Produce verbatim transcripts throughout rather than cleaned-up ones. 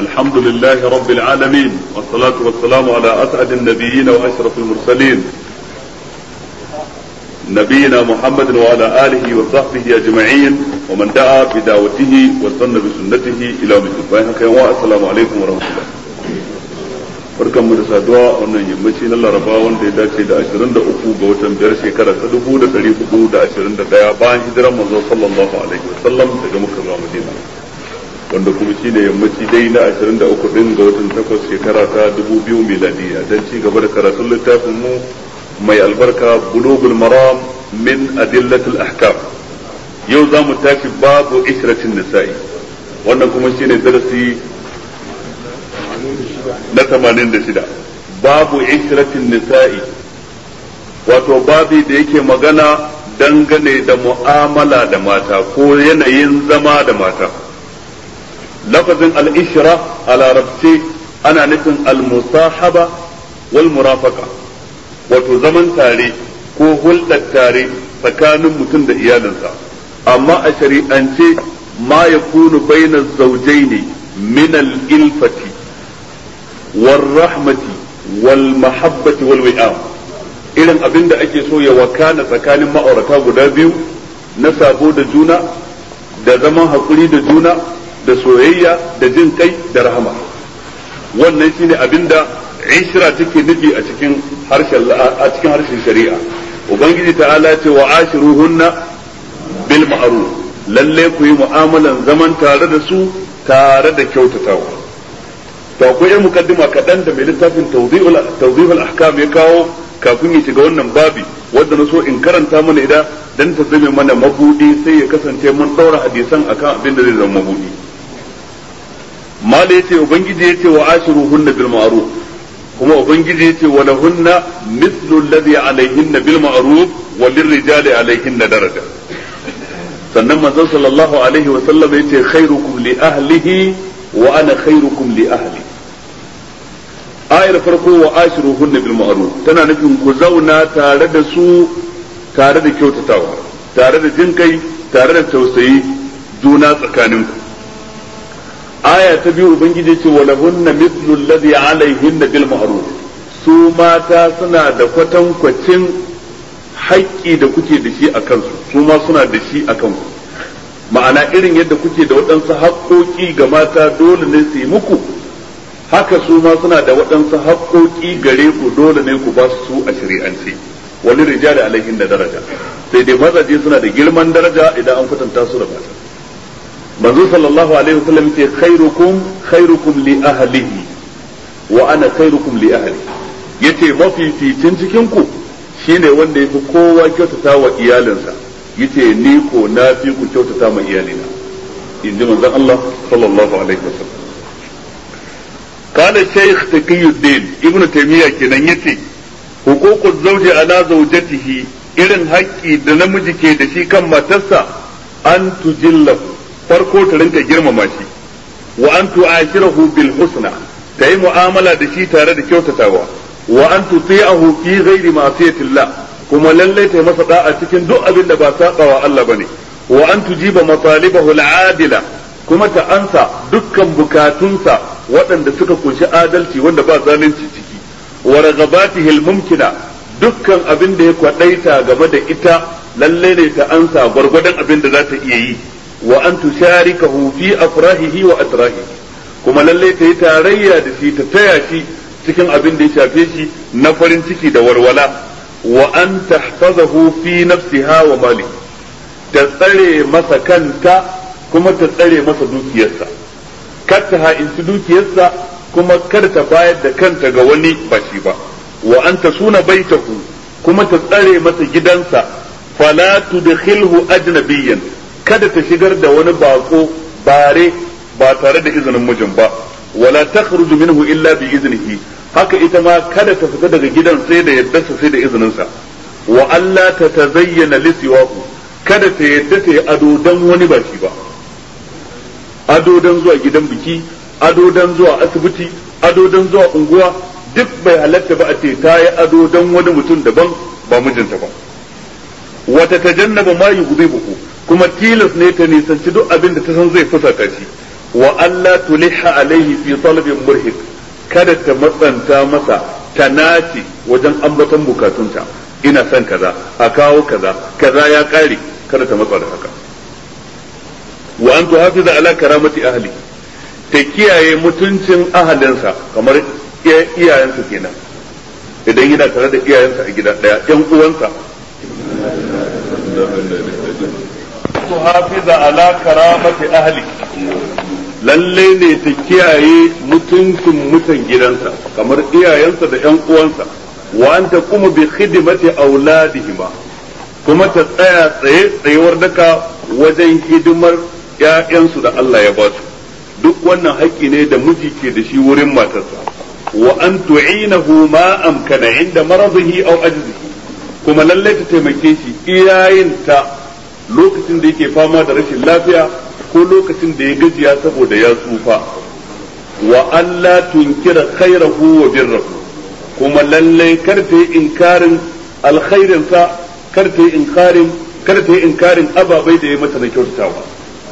الحمد لله رب العالمين والصلاة والسلام على أسعد النبيين وأشرف المرسلين نبينا محمد وعلى آله وصحبه أجمعين ومن دعا بدعوته واستنى بسنته إلى يوم الدين. السلام عليكم ورحمة الله. barkan mu da saduwa wannan yammaci na Laraba wanda ya dace da ashirin da uku ga watan biyar shekara ta dubu da ɗari hudu da ashirin da ɗaya bayan hijiran manzo sallallahu alaihi wasallam daga Makka zuwa Madina, wanda kuma shi ne yammaci dai na ashirin da uku din ga watan takwas shekara ta dubu biyu miladiya don ci gaba da karatun littafin mu mai albarka Bulughul Maram min Adillatul Ahkam. Yau za mu tashi babu ishratin nisa'i, wannan kuma shi ne darasi na tamanin da shida. Babu ishratin nisa'i, wato babi da yake magana dangane da mu'amala da mata ko yanayin zama da mata. lafazin al-ishra a larabci ana nufin al-musahaba wal murafaka, wato zaman tare ko hulɗar tare tsakanin mutum da iyalinsa, amma a shari'ance ma yakunu bayna zawjaini min al-ilfati wal rahmati wal mahabbati wal wi'am, irin abin da ake so ya wakana tsakanin ma'aurata guda biyu na sabo da juna da zaman hakuri da juna da soyayya da jin kai da rahama. Wannan shine abinda ishra take nufi a cikin harshen a cikin harshen shari'a. Ubangiji ta'ala ce wa ashiruhunna bil ma'ruf, lalle ku yi mu'amalan zaman tare da su tare da kyautatawa. To akwai mukaddima kadan da mai littafin tawdihul tawdihul ahkam ya kawo kafin ya shiga wannan babi, wanda na so in karanta mana ida dan ta zame mana mabudi, sai ya kasance mun daura hadisan akan abin da zai zama mabudi. mala yace ubangiji yace wa ashiruhunna bil ma'ruf, kuma ubangiji yace wa lahunna mithlu alladhi alayhinna bil ma'ruf wa lirrijali alayhinna daraja. sannan manzon sallallahu alaihi wa sallam yace khairukum li ahlihi wa ana khairukum li ahli. ayar farko wa ashiruhunna bil ma'ruf tana nufin ku zauna tare da su tare da kyautatawa, tare da jinkai, tare da tausayi juna tsakaninku. aya ta biyu ubangiji ce wa lahunna mithlu alladhi alayhinna bil ma'ruf, su mata suna da kwatankwacin haƙƙi da kuke da shi a kansu, su ma suna da shi a kanku. ma'ana irin yadda kuke da waɗansu haƙƙoƙi ga mata dole ne su yi muku, haka su ma suna da waɗansu haƙƙoƙi gare ku, dole ne ku ba su a shari'ance. wani rijali alayhinna daraja, sai dai mazaje suna da girman daraja idan an kwatanta su da mata. manzo sallallahu alaihi wasallam ce khairukum khairukum li ahlihi wa ana khairukum li ahli, yace mafificin cikin ku shine wanda yafi kowa kyautata wa iyalinsa, yace ni ko na fi ku kyautata ma iyalina, inji manzon Allah sallallahu alaihi wasallam. kana shaykh taqiyuddin ibnu taymiya kenan yace huququz zawji ala zawjatihi, irin haƙƙi da namiji ke da shi kan matarsa, an tujillahu, farko ta rinka girmama shi, wa an tu'ashirahu bil husna, ta yi mu'amala da shi tare da kyautatawa, wa an tuti'ahu fi ghairi ma'siyatillah, kuma lalle ta yi masa da'a cikin duk abin da ba sabawa Allah bane, wa an tujiba matalibahu al'adila, kuma ta ansa dukkan bukatunsa waɗanda suka kunshi adalci wanda ba zalunci ciki, wa ragabatihi al-mumkina, dukkan abin da ya kwadaita game da ita lalle ne ta ansa gwargwadon abin da za ta iya yi, wa an tusharikahu fi afrahihi wa atrahihi, kuma lalle ta yi tarayya da shi, ta taya shi cikin abin da ya shafe shi na farin ciki da walwala, wa an tahfazahu fi nafsiha wa mali, ta tsare masa kanta kuma ta tsare masa dukiyarsa, kar ta ha'inci dukiyarsa kuma kar ta bayar da kanta ga wani ba shi ba, wa an tasuna baitahu, kuma ta tsare masa gidansa, fala tudkhilhu ajnabiyyan, kada ta shigar da wani bako bare ba tare da izinin mijin ba, wala takhruju minhu illa bi iznihi, haka ita ma kada ta fita daga gidan sai da yaddarsa sai da izinin sa, wa alla ta tazayyana li siwahu, kada ta yadda ta yi ado dan wani ba shi ba, ado dan zuwa gidan biki, ado dan zuwa asibiti, ado dan zuwa unguwa, duk bai halatta ba a ce ta yi ado dan wani mutum daban ba mijinta ba. wata tajannaba ma yughdibuhu, kuma tilas ne ta nisanci duk abin da ta san zai fusata shi, wa alla tuliha alaihi fi talabin murhik kada ta matsanta masa ta nace wajen ambaton bukatunta ina son kaza a kawo kaza kaza ya kare kada ta matsa da haka wa an tuhafiza ala karamati ahli ta kiyaye mutuncin ahalinsa kamar iyayensa kenan idan yana tare da iyayensa a gida daya yan uwansa tuhafiza ala karamati ahli lalle ne ta kiyaye mutuncin mutan gidansa kamar iyayensa da yan uwansa wa an taqumu bi khidmati auladihima kuma ta tsaya tsaye tsayuwar daka wajen hidimar ƴaƴansu da Allah ya ba su duk wannan haƙƙi ne da miji ke da shi wurin matarsa wa an tu'inahu ma amkana inda maradihi aw ajzihi kuma lalle ta taimake shi iyayenta lokacin da yake fama da rashin lafiya ko lokacin da ya gajiya saboda ya tsufa wa alla tunkira khairahu wa birrahu kuma lalle kar ta yi inkarin alkhairinsa kar ta yi inkarin kar ta yi inkarin ababai da ya mata na kyautatawa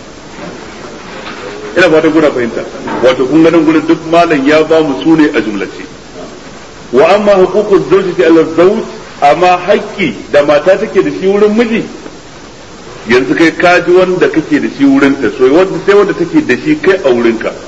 ina fatan kuna fahimta wato kun ga nan gurin duk malam ya ba mu sune a jumlace wa amma huququz zawjati ala zawj amma haƙƙi da mata take da shi wurin miji yanzu kai kaji wanda kake da shi wurin ta so wanda sai wanda take da shi kai a wurin ka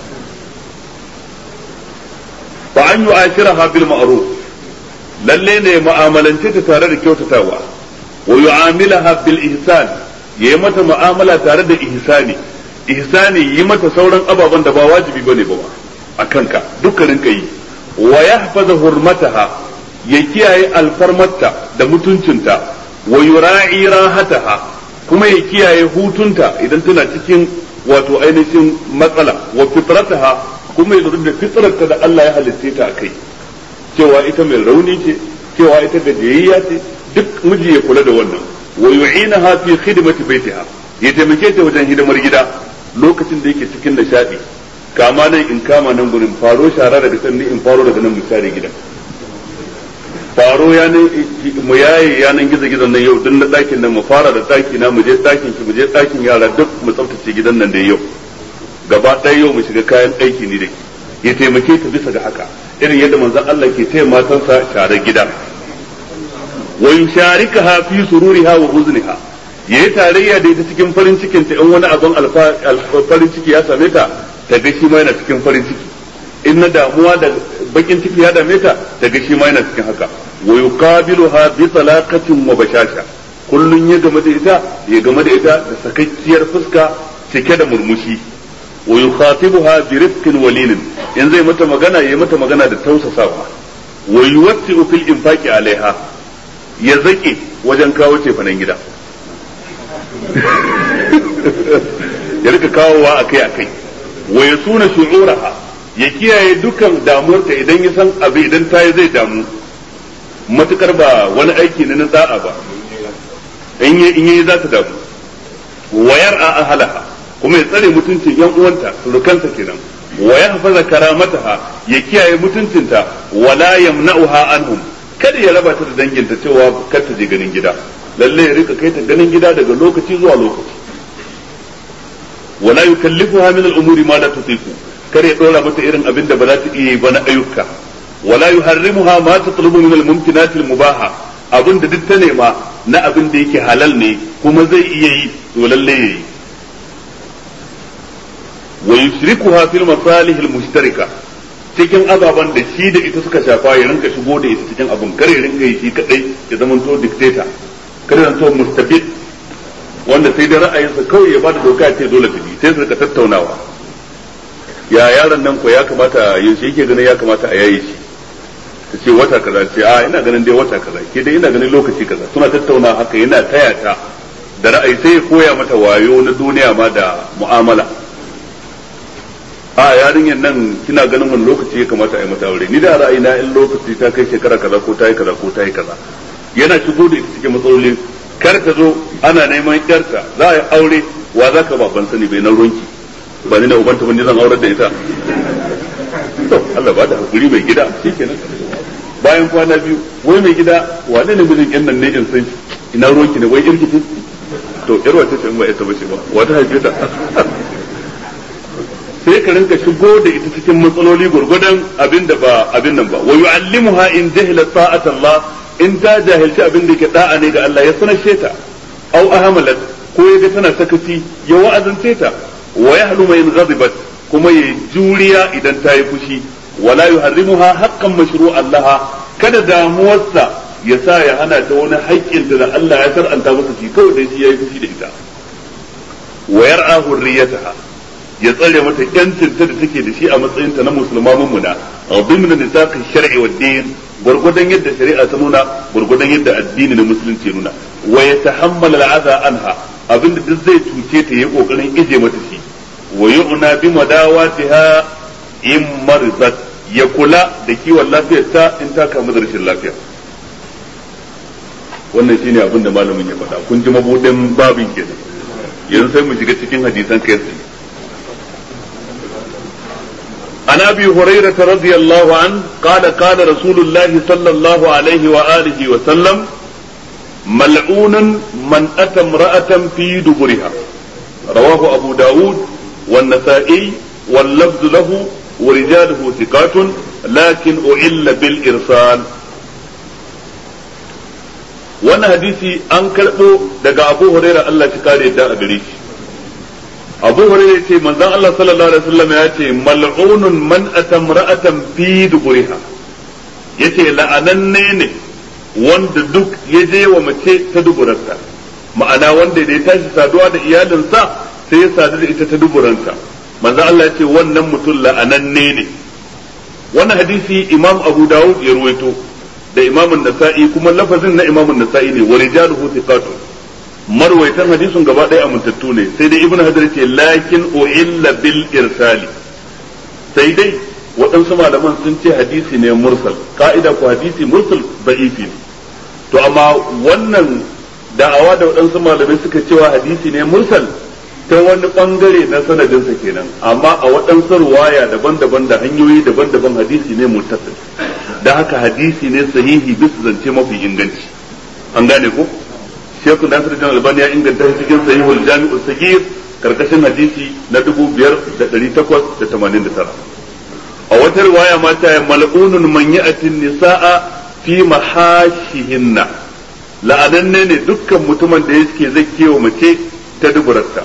fa an yu'ashiraha bil ma'ruf lalle ne mu'amalance ta tare da kyautatawa wa yu'amilaha bil ihsan yayi mata mu'amala tare da ihsani ihsani yi mata sauran ababen da ba wajibi bane ba a kanka dukkanin ka yi wa yahfaza hurmataha ya kiyaye alfarmarta da mutuncinta wa yura'i rahataha kuma ya kiyaye hutunta idan tana cikin wato ainihin matsala wa fitrataha kuma ya da fitrarta da Allah ya halitta ta akai cewa ita mai rauni ce cewa ita gajiyayya ce duk miji ya kula da wannan wa yu'inaha fi khidmati baitiha ya taimake ta wajen hidimar gida lokacin da yake cikin nishadi kama nan in kama nan gurin faro shara daga can ni in faro daga nan mu share gida faro ya ne mu yaye yanan gizo gizon nan yau duk na dakin nan mu fara da daki na mu je dakin ki mu je dakin yara duk mu tsaftace gidan nan da yau gaba ɗaya yau mu shiga kayan aiki ni da ke ya taimake ta bisa ga haka irin yadda manzon Allah ke taya matansa share gida wa yusharikaha fi sururiha wa huzniha yayi tarayya da ita cikin farin cikin ta in wani abin farin ciki ya same ta ta ga shi ma yana cikin farin ciki in na damuwa da bakin ciki ya dame ta ta ga shi ma yana cikin haka wa yuqabiluha bi talaqatin wa bashasha kullun ya game da ita ya game da ita da sakakkiyar fuska cike da murmushi wa yukhatibuha bi rifqin walinin in zai mata magana yayi mata magana da tausasawa wa yuwatti'u fil infaqi alaiha ya zake wajen kawo cefanen gida ya rika kawowa akai akai wa yasuna shu'uraha ya kiyaye dukan damuwarta idan ya san abu idan ta yi zai damu matukar ba wani aiki ne na da'a ba in yi in yi za ta damu wayar a ahalaha kuma ya tsare mutuncin yan uwanta surukanta kenan wa yahfaza karamataha ya kiyaye mutuncinta wala yamna'uha anhum kada ya raba ta da danginta cewa kar ta je ganin gida lalle ya rika kai ta ganin gida daga lokaci zuwa lokaci wala yukallifuha min al-umuri ma la tutiqu kar ya dora mata irin abin da ba za ta iya yi ba na ayyuka wala yuharrimuha ma tatlubu min al-mumkinat al-mubaha abin da duk ta nema na abin da yake halal ne kuma zai iya yi to lalle yayi wa yushrikuha fil masalih al-mushtarika cikin ababan da shi da ita suka shafa ya rinka shigo da ita cikin abin kare rinka yi shi kadai ya zama to dictator kare zan to mustabid wanda sai da ra'ayinsa kawai ya bada doka ya ce dole ta bi sai su rika tattaunawa ya yaron nan ko ya kamata yaushe yake ganin ya kamata a yaye shi ta ce wata kaza ce a ina ganin dai wata kaza ke dai ina ganin lokaci kaza suna tattauna haka yana taya ta da ra'ayi sai ya koya mata wayo na duniya ma da mu'amala a yarinyar nan kina ganin wani lokaci ya kamata a yi mata aure ni da ra'ayi na in lokaci ta kai shekara kaza ko ta yi kaza ko ta yi kaza yana shigo da ita cikin matsaloli kar ta zo ana neman yarta za a yi aure wa za ka ban sani bai na ronki ba ni na ubanta ba ni zan aurar da ita to Allah ba da hakuri mai gida shikenan bayan kwana biyu wai mai gida wane ne mijin yan nan ne in san ina ronki ne wai irki to yar wata ce in ba ita bace ba wata haife ta sai ka rinka shigo da ita cikin matsaloli gurgudan abin da ba abin nan ba wa yu'allimuha in jahila ta'at Allah in ta jahilci abin da ke da'a ne ga Allah ya sanashe ta aw ahmalat ko yaga tana sakaci ya wa'azance ta wa yahluma in ghadibat kuma ya juriya idan ta yi fushi wala yuharrimuha haqqan mashru'an laha kada damuwarsa ya sa ya hana ta wani haƙƙin da Allah ya sar'anta masa shi kawai dai shi yayi fushi da ita wa yar'a hurriyataha ya tsare mata yancin ta da take da shi a matsayin ta na musulma mummuna dhimna nisaqi shar'i wad din gurgudan yadda shari'a ta nuna gurgudan yadda addini na musulunci ya nuna wa yatahammala al'adha anha abinda duk zai tuce ta yayi kokarin ije mata shi wa yu'na bi madawatiha in maridat ya kula da kiwon lafiyar ta in ta kamu da rashin lafiya wannan shine abin da malamin ya faɗa kun ji mabudin babin kenan yanzu sai mu shiga cikin hadisan kai tsaye عن ابي هريره رضي الله عنه قال قال رسول الله صلى الله عليه واله وسلم ملعون من اتى امراه في دبرها رواه ابو داود والنسائي واللفظ له ورجاله ثقات لكن أعل بالإرسال وانا حديثي أنكرته دقى أبو هريرة الله شكاري دا أدريش أبو هريرة يتي من ذا الله صلى الله عليه وسلم يتي ملعون من أتى امرأة في دبرها يتي لأنني wanda duk ya je wa mace ta duburarta ma'ana wanda da ya tashi saduwa da iyalinsa sai ya sadu da ita ta duburanta manzo Allah ya ce wannan mutum la'ananne ne wannan hadisi imam abu dawud ya ruwaito da imam an-nasa'i kuma lafazin na imam an-nasa'i ne wa rijaluhu thiqatun marwaitan hadisin gaba ɗaya amintattu ne sai dai ibnu hajar ce lakin u'illa bil irsali sai dai waɗansu malaman sun ce hadisi ne mursal ka'ida ko hadisi mursal da'ifi ne to amma wannan da'awa da waɗansu malamai suka cewa hadisi ne mursal ta wani bangare na sanadinsa kenan amma a waɗansu ruwaya daban-daban da hanyoyi daban-daban hadisi ne muttasil da haka hadisi ne sahihi bisa zance mafi inganci an gane ko Sheikh Nasir bin Albani ya inganta shi cikin Sahihul Jami'u Sagir karkashin hadisi na dubu biyar da ɗari takwas da tamanin da tara a wata riwaya ma ta yi mal'unun man ya'tin nisa'a fi mahashihinna la'ananne ne dukkan mutumin da yake zakkewa mace ta duburarta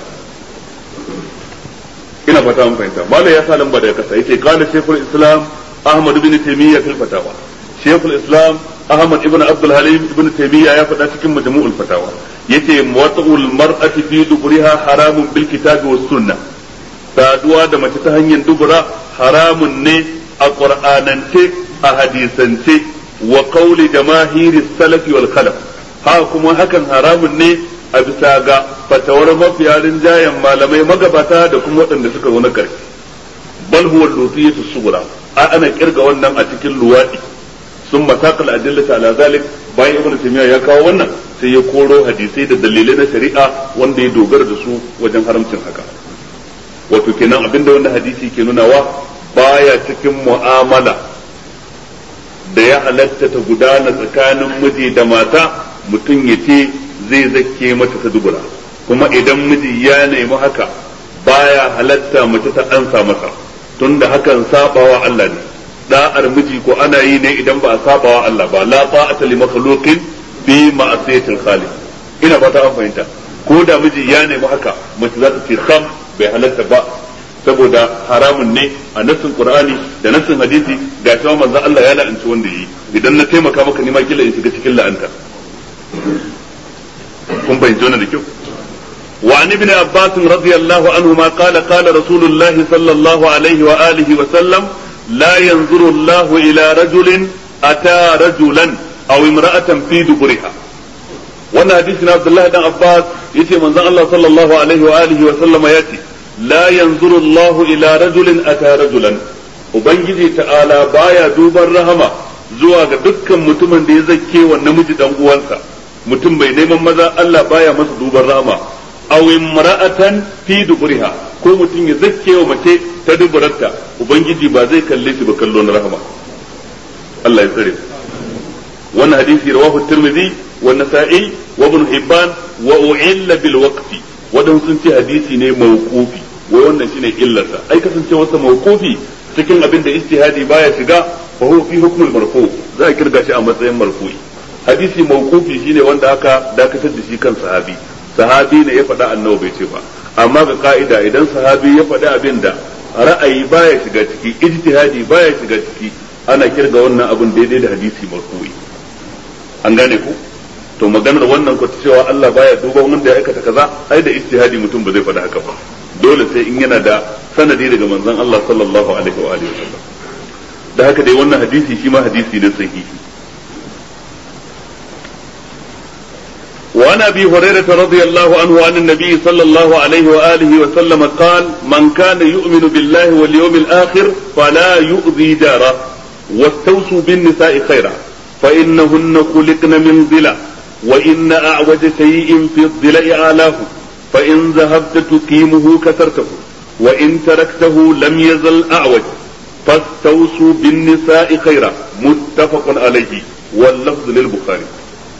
ina fata mun fahimta malai ya sa lamba da kasa yake kana shaykhul islam ahmad ibn taymiyyah fil fatawa shaykhul islam ahmad ibn abdul halim ibn taymiyyah ya faɗa cikin majmu'ul fatawa yace muwatul mar'ati fi duburiha haramun bil kitabi was sunnah saduwa da mace ta hanyar dubura haramun ne a qur'anance a hadisance wa qawli jamahiri salafi wal khalaf ha kuma hakan haramun ne a bisa ga fatawar mafiya rinjayen malamai magabata da kuma waɗanda suka zo na ƙarshe bal huwa lutiyatu sugura a ana kirga wannan a cikin luwadi sun matakal adillata ala zalik bayan ibn taymiya ya kawo wannan sai ya koro hadisai da dalilai na shari'a wanda ya dogara da su wajen haramcin haka wato kenan abinda wannan hadisi ke nunawa baya cikin mu'amala da ya halatta ta gudana tsakanin miji da mata mutum ya ce zai zakke mata ta dubura kuma idan miji ya nemi haka baya halatta mace ta ansa masa tunda hakan sabawa Allah ne da'ar miji ko ana yi ne idan ba a sabawa Allah ba la ta'ata li makhluqin bi ma'siyatil khaliq ina fata an fahimta ko da miji ya nemi haka mace za ta ce kham bai halatta ba saboda haramun ne a nassin qur'ani da nassin hadisi ga cewa manzon Allah ya la'anci wanda yi idan na taimaka maka ni ma kila in shiga cikin la'anta kun bayyana wannan da kyau وعن ابن عباس رضي الله عنهما قال قال رسول الله صلى الله عليه وآله وسلم لا ينظر الله إلى رجل أتى رجلا أو امرأة في دبرها وانا حديثنا عبد الله بن عباس يتي من الله صلى الله عليه وآله وسلم يأتي لا ينظر الله إلى رجل أتى رجلا وبنجي تعالى بايا دوبا رحمة zuwa ga dukkan mutumin da ya zakke wa namiji dan uwansa mutum bai neman maza Allah baya masa duban rahama aw imra'atan fi duburiha ko mutum ya zakke wa mace ta duburarta ubangiji ba zai kalle shi ba kallon rahama Allah ya tsare wannan hadisi rawahu tirmidhi wa nasa'i wa ibn hibban wa u'illa bil waqfi wadan sun ce hadisi ne mawqufi wai wannan shine illarsa ai kasancewar sa mawqufi cikin abin da ijtihadi baya shiga fa huwa fi hukmul marfu za a kirga shi a matsayin marfu'i hadisi mawqufi shine wanda aka dakatar da shi kan sahabi sahabi ne ya faɗa annabi bai ce ba amma ga ka'ida idan sahabi ya faɗi abin da ra'ayi baya shiga ciki ijtihadi baya shiga ciki ana kirga wannan abin daidai da hadisi marfu'i an gane ku to maganar wannan ko cewa Allah baya duba wanda ya aikata kaza ai da ijtihadi mutum ba zai faɗi haka ba dole sai in yana da sanadi daga manzon Allah sallallahu alaihi wa alihi wasallam da haka dai wannan hadisi shi ma hadisi ne sahihi وعن ابي هريره رضي الله عنه عن النبي صلى الله عليه واله وسلم قال من كان يؤمن بالله واليوم الاخر فلا يؤذي جاره واستوصوا بالنساء خيرا فانهن خلقن من ضلع وان اعوج شيء في الضلع اعلاه فان ذهبت تقيمه كسرته وان تركته لم يزل اعوج فاستوصوا بالنساء خيرا متفق عليه واللفظ للبخاري.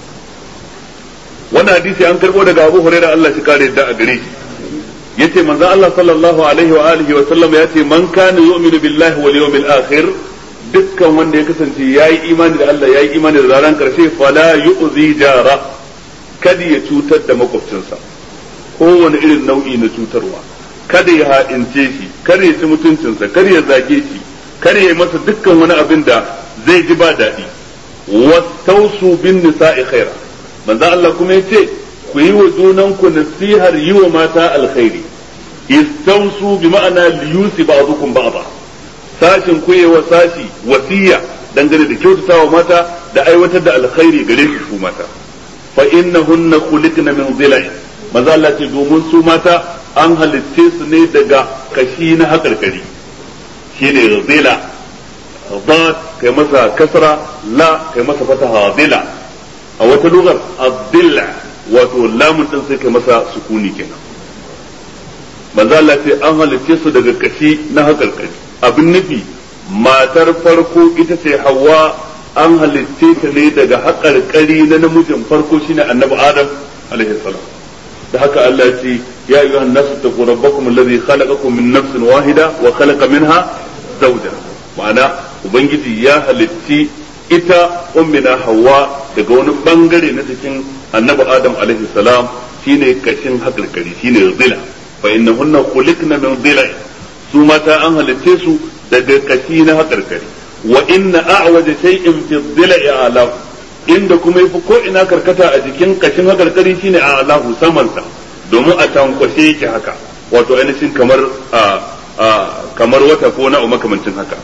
wannan hadisi an karbo daga Abu Hurairah Allah shi kare da a gare shi yace manzo Allah sallallahu alaihi wa alihi wa sallam yace man kana yu'minu billahi wal yawmil akhir dukkan wanda ya kasance yayi imani da Allah yayi imani da ranar karshe fala yu'zi jara kada ya cutar da makwabcinsa kowane irin nau'i na cutarwa kada ya ha'ince shi kada ya ci mutuncinsa kada ya zage shi kada ya masa dukkan wani abin da zai ji ba daɗi wastausu bin nisa'i khaira manzo Allah kuma yace ku yi wa junanku nasihar yi wa mata alkhairi istausu bi ma'ana liyusi ba'dukum ba'da sashin ku yi wa sashi wasiya dangane da kyautatawa mata da aiwatar da alkhairi gare su mata fa innahunna khuliqna min dhila'in manzo Allah ce domin su mata an halitte su ne daga kashi na hakarkari shine dhila dad kai masa kasra la kai masa fataha dhila a wata lugar abdilla wato lamun din sai kai masa sukuni kenan manzo Allah ce an halitte su daga kashi na hakarkari abin nufi matar farko ita ce Hawwa an halitte ta ne daga hakarkari na namijin farko shine annabi Adam alaihi salam da haka Allah ce ya ayyuha an-nasu taqu rabbakum alladhi khalaqakum min nafsin wahida wa khalaqa minha zawjaha ma'ana ubangiji ya halitti ita ummina Hawwa daga wani bangare na cikin annabi Adam alaihi salam shine kashin hakarkari shine zila fa innahunna khuliqna min dhila su mata an halitte su daga kashi na hakarkari wa inna a'waja shay'in fi dhila'i a'lahu inda kuma yafi ko ina karkata a jikin kashin hakarkari shine a'lahu saman sa domin a tankwashe yake haka wato ainihin kamar a kamar wata ko na makamancin haka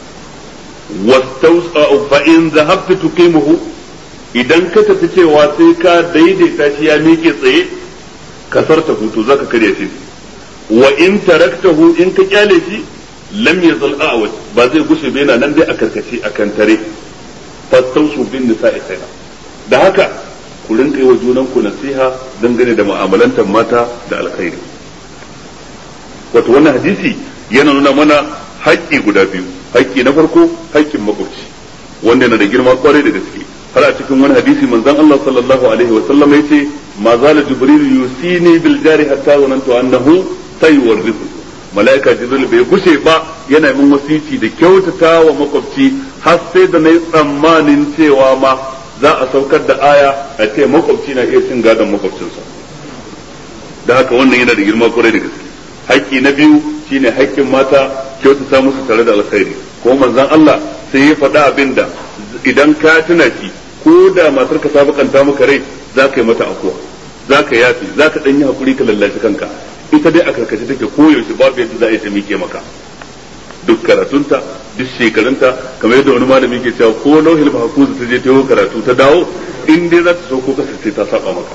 wastausa fa in zahabta tuqimuhu idan ka tafi cewa sai ka daidaita shi ya miƙe tsaye kasarta hutu zaka karya shi wa in taraktahu in ka kyale shi lam yazal a'waj ba zai gushe bai nan dai a karkace a kan tare fastausu bin nisa'i khaira da haka ku rinka yi wa junan ku nasiha dangane da mu'amalantar mata da alkhairi wato wannan hadisi yana nuna mana haƙƙi guda biyu haƙƙi na farko haƙƙin makwabci wanda yana da girma kwarai da gaske har a cikin wani hadisi manzon Allah sallallahu alaihi wa sallam yace ma zala jibril yusini bil jari hatta zanantu annahu sayuwarrisu malaika jibril bai gushe ba yana min wasici da kyautata wa makwabci har sai da nayi tsammanin cewa ma za a saukar da aya a ce makwabci na iya cin gadon makwabcinsa da haka wannan yana da girma kwarai da gaske haƙƙi na biyu shine haƙƙin mata kyautata musu tare da alkhairi ko manzon Allah sai ya faɗa abin da idan ka tuna shi ko da matar ka sabakanta maka rai za ka yi mata akuwa za ka yafi za ka ɗan yi hakuri ka lallashi kanka ita dai a karkace take koyaushe babu yadda za a yi ta mike maka duk karatunta duk shekarunta kamar yadda wani malami ke cewa ko lauhil mahfuz ta je ta yi karatu ta dawo in dai za ta sauko kasa sai ta saba maka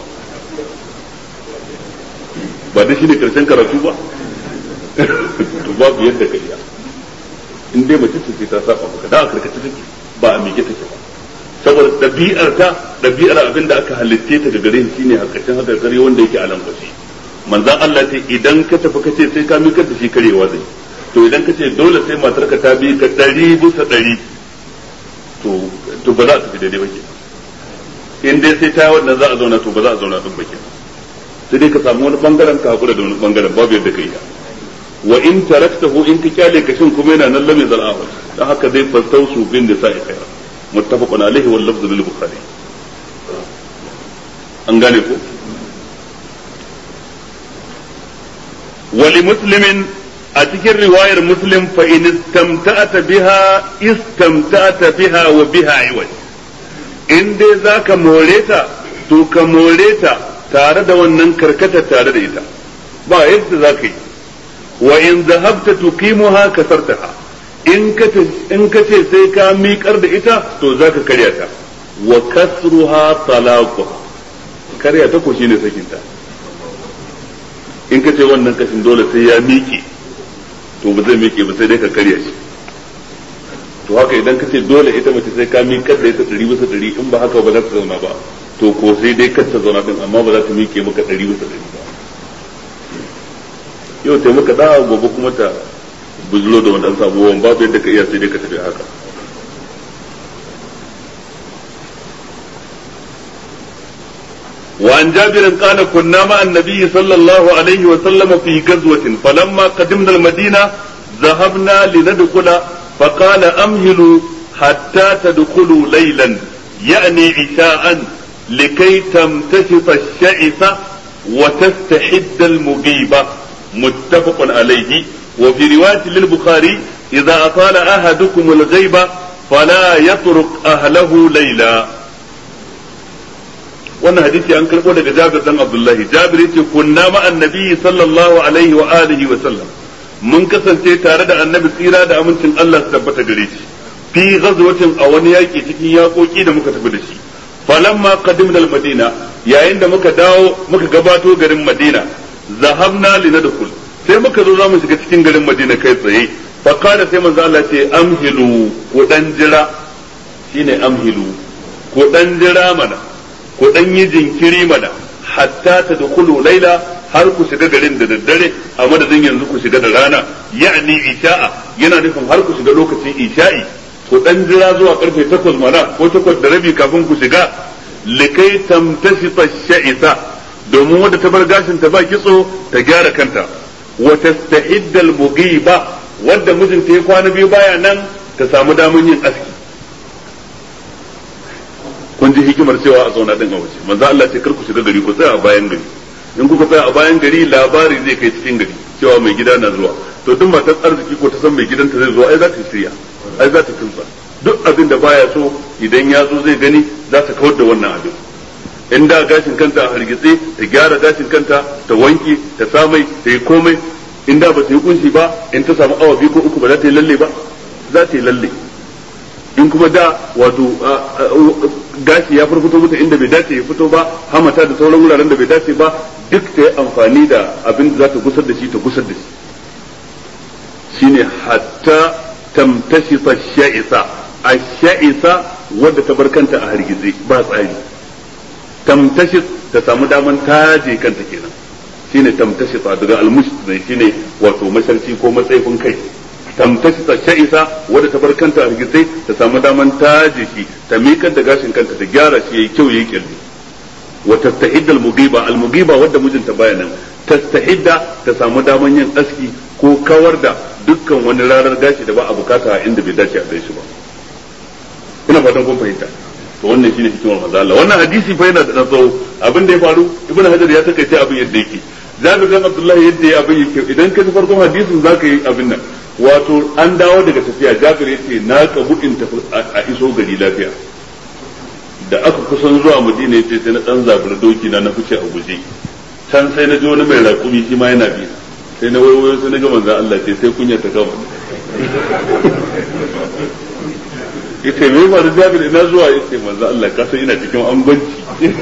ba da shi ne karshen karatu ba to babu yadda ka iya in dai mace ce ta saba maka da a karkace take ba a mike take ba saboda ɗabi'ar ta ɗabi'ar abin da aka halitte ta daga gare shi ne hakacin haka kare wanda yake a lambashi manzan Allah ce idan ka tafi ka ce sai ka mikar da shi karewa zai to idan ka ce dole sai matar ka ta bi ka ɗari bisa ɗari to to ba za a tafi daidai ba ke in dai sai ta wannan za a zauna to ba za a zauna din ba ke sai dai ka samu wani bangaren ka hakura da wani bangaren babu yadda ka yi wa in taraktahu in ka kyale kashin kuma yana nan lamin zal'awa dan haka zai fastausu bin da sa'i khaira muttafaqun alaihi wal lafzu lil bukhari an gane ko wali muslimin a cikin riwayar muslim fa in istamta'ata biha istamta'ata biha wa biha iwaj in dai zaka more ta to ka more ta tare da wannan karkata tare da ita ba yadda zaka yi wa in zahabta tuqimuha kasartaha in ka in ka ce sai ka miƙar da ita to zaka karya ta wa kasruha talaquha karya ta ko shine sakinta in ka ce wannan kashin dole sai ya miƙe to ba zai miƙe ba sai dai ka karya shi to haka idan ka ce dole ita mace sai ka miƙar da ita ɗari bisa ɗari in ba haka ba za ta zauna ba to ko sai dai kar ta zauna din amma ba za ta miƙe maka ɗari bisa ɗari ba yau sai muka da gobe kuma ta buzulo da wannan sabuwan babu yadda ka iya sai dai ka tafi haka وعن جابر قال كنا مع النبي صلى الله عليه وسلم في غزوة فلما قدمنا المدينة ذهبنا لندخل فقال أمهلوا حتى تدخلوا ليلا يعني عشاء لكي تمتشط الشعث وتستحد المغيبة متفق عليه وفي رواية للبخاري إذا أطال أحدكم الغيبة فلا يترك أهله ليلا wannan hadisi an karbo daga Jabir dan Abdullahi Jabir yace kunna ma annabi sallallahu alaihi wa alihi wa sallam mun kasance tare da annabi tsira da amincin Allah su tabbata gare shi fi ghazwatin a wani yaki cikin yakoki da muka tafi da shi falamma qadimna al-madina yayin da muka dawo muka gabato garin Madina zahabna linadkhul sai muka zo zamu shiga cikin garin Madina kai tsaye fa kana sai manzo Allah ce amhilu ku dan jira shine amhilu ku dan jira mana ku dan yi jinkiri mana hatta ta dukulu laila har ku shiga garin da daddare a madadin yanzu ku shiga da rana ya'ni isha'a yana nufin har ku shiga lokacin isha'i ku dan jira zuwa karfe takwas mana ko takwas da rabi kafin ku shiga likai tamtashita sha'isa domin wanda ta bar gashin ta ba kitso ta gyara kanta wa tastahidda al-mughiba wanda mijinta ya kwana biyu baya nan ta samu damun yin aski kun ji hikimar cewa a zauna din a waje manzo Allah ce kar ku shiga gari ku tsaya a bayan gari in kuka tsaya a bayan gari labari zai kai cikin gari cewa mai gida na zuwa to duk matar arziki ko ta san mai gidanta zai zo ai za ta shirya ai za ta kinsa duk abin da baya so idan ya zo zai gani za ta kawar da wannan abin in da gashin kanta a hargitse ta gyara gashin kanta ta wanke ta samai ta yi komai in da ba ta yi kunshi ba in ta samu awa biyu ko uku ba za ta yi lalle ba za ta yi lalle in kuma da wato gashi ya fito mata inda bai dace ya fito ba hamata da sauran wuraren da bai dace ba duk ta yi amfani da abin da za ta gusar da shi ta gusar da shi shine hatta tamtashita sha'isa ash-sha'isa wadda ta bar kanta a hargize ba tsari tamtashit ta samu daman taje kanta kenan shine tamtashita daga al-mushт shine wato masharci ko matsayin kai tamtashita sha'isa wadda ta bar kanta a hargize ta samu daman taje shi ta miƙar da gashin kanta ta gyara shi yayi kyau yayi kirli wa tastahidda al-mughiba al-mughiba wadda mijinta baya nan tastahidda ta samu daman yin aski ko kawar da dukkan wani rarar gashi da ba a bukata a inda bai dace a kai shi ba ina fatan kun fahimta to wannan shine hikimar manzo Allah wannan hadisi fa yana da tsawo abin da ya faru ibnu hajar ya takaice abin yadda yake Jabir bin Abdullah yadda ya abin yake idan ka ji farkon hadisin zaka yi abin nan wato an dawo daga tafiya Jabir yace na kabu in tafi a iso gari lafiya da aka kusan zuwa Madina yace sai na dan zabura doki na na fice a guje can sai na ji wani mai raƙumi shi ma yana bi sai na wayo sai na ga manzon Allah ce sai kunya ta kama yace me ba da Jabir ina zuwa yace manzon Allah ka san ina cikin angwanci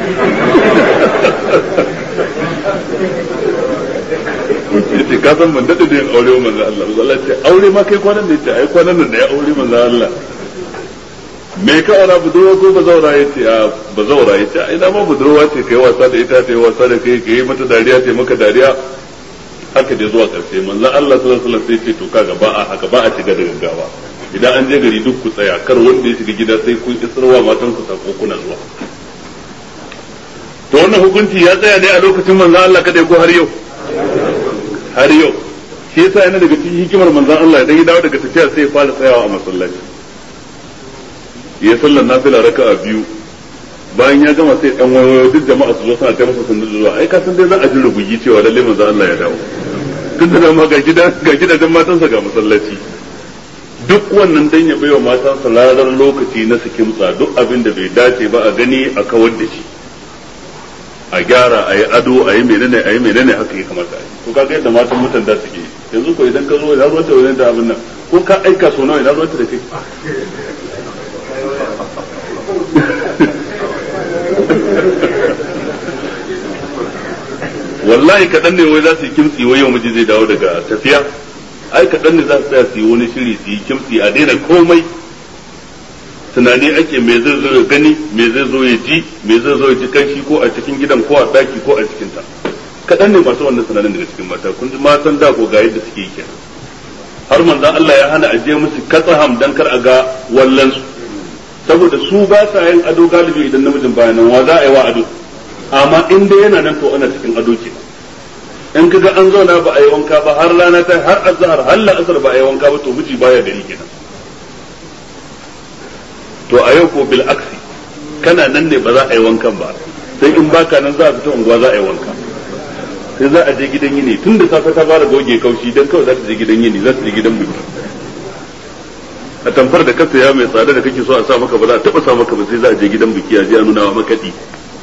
yace ka san ban dade da yin aure manzon Allah manzon Allah ce aure ma kai kwanan da yace ai kwanan nan da ya aure manzon Allah me ka aura budurwa ko bazaura yace a bazaura yace ai da ma budurwa ce kai wasa da ita ta yi wasa da kai kai mata dariya ta maka dariya haka dai zuwa karshe manzon Allah sallallahu alaihi wasallam sai ce to kaga ba a haka ba a shiga da gaggawa idan an je gari duk ku tsaya kar wanda ya shiga gida sai kun isarwa matan ku sako kuna zuwa to wannan hukunci ya tsaya ne a lokacin manzon Allah kada ko har yau har yau shi yasa yana daga cikin hikimar manzon Allah idan ya dawo daga tafiya sai ya fara tsayawa a masallaci ya sallar nafila raka'a biyu bayan ya gama sai dan wayo duk jama'a su zo suna ta masa sunnu zuwa ai ka san dai za a ji rubugi cewa lalle manzon Allah ya dawo tun da ma ga gida ga gidajen matansa ga masallaci duk wannan dan ya baiwa matansa larar lokaci na su kimtsa duk abin da bai dace ba a gani a kawar da shi a gyara a yi ado a yi menene a yi menene haka ya kamata a yi to kaga yadda matan mutan da suke yanzu ko idan ka zo ya ruwanta wani da abin nan ko ka aika so nawa ina ruwanta da kai wallahi kaɗan ne wai za su yi kimtsi wai yau miji zai dawo daga tafiya ai kaɗan ne za su tsaya su yi wani shiri su yi kimtsi a daina komai tunani ake me zai zo ya gani me zai zo ya ji me zai zo ya ji kanshi ko a cikin gidan ko a daki ko a cikin ta kaɗan ne masu wannan tunanin daga cikin mata kun ji matan da ko ga yadda suke yi kenan har manzon Allah ya hana aje musu katsaham dan kar a ga wallan su saboda su ba sa yin ado galibi idan namijin baya nan wa za a yi wa ado amma in dai yana nan to ana cikin ado ke in kaga an zauna ba a yi wanka ba har rana ta har azhar har la'asar ba a yi wanka ba to miji baya gari kenan to a yau ko bil aksi kana nan ne ba za a yi wankan ba sai in baka nan za a fita unguwa za a yi wanka sai za a je gidan yini tun da safe ta fara goge kaushi dan kawai za ta je gidan yini za ta je gidan biki a tamfar da kasa ya mai tsada da kake so a sa maka ba za a taba sa maka ba sai za a je gidan biki a je a nuna wa makadi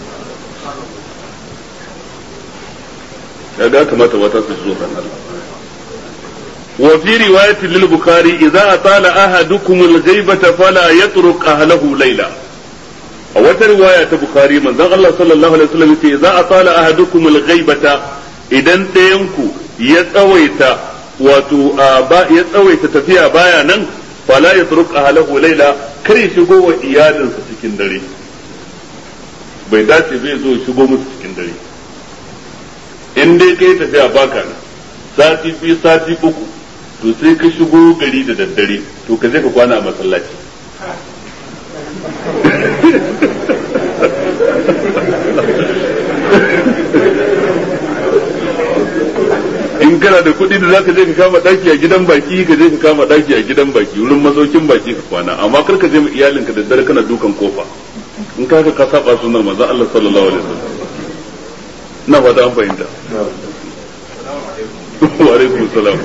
kaga kamata wata su zo ran Allah wa fi riwayat lil bukhari idza atala ahadukum al ghaibata fala yatruk ahlahu layla a wata riwaya ta bukhari manzon Allah sallallahu alaihi wasallam yace idza atala ahadukum al ghaibata idan ɗayan ku ya tsawaita wato ya tsawaita tafiya baya nan fala yatruk ahlahu layla kare shigo wa iyalinsa cikin dare bai dace bai zo shigo musu cikin dare in dai kai tafiya baka nan sati biyu sati uku to sai ka shigo gari da daddare to ka je ka kwana a masallaci in kana da kuɗi da zaka je ka kama daki a gidan baki ka je ka kama daki a gidan baki wurin masaukin baki ka kwana amma kar ka je mu iyalinka da daddare kana dukan kofa in ka ka saba sunnar manzo Allah sallallahu alaihi wasallam na fata an fahimta wa alaikum salam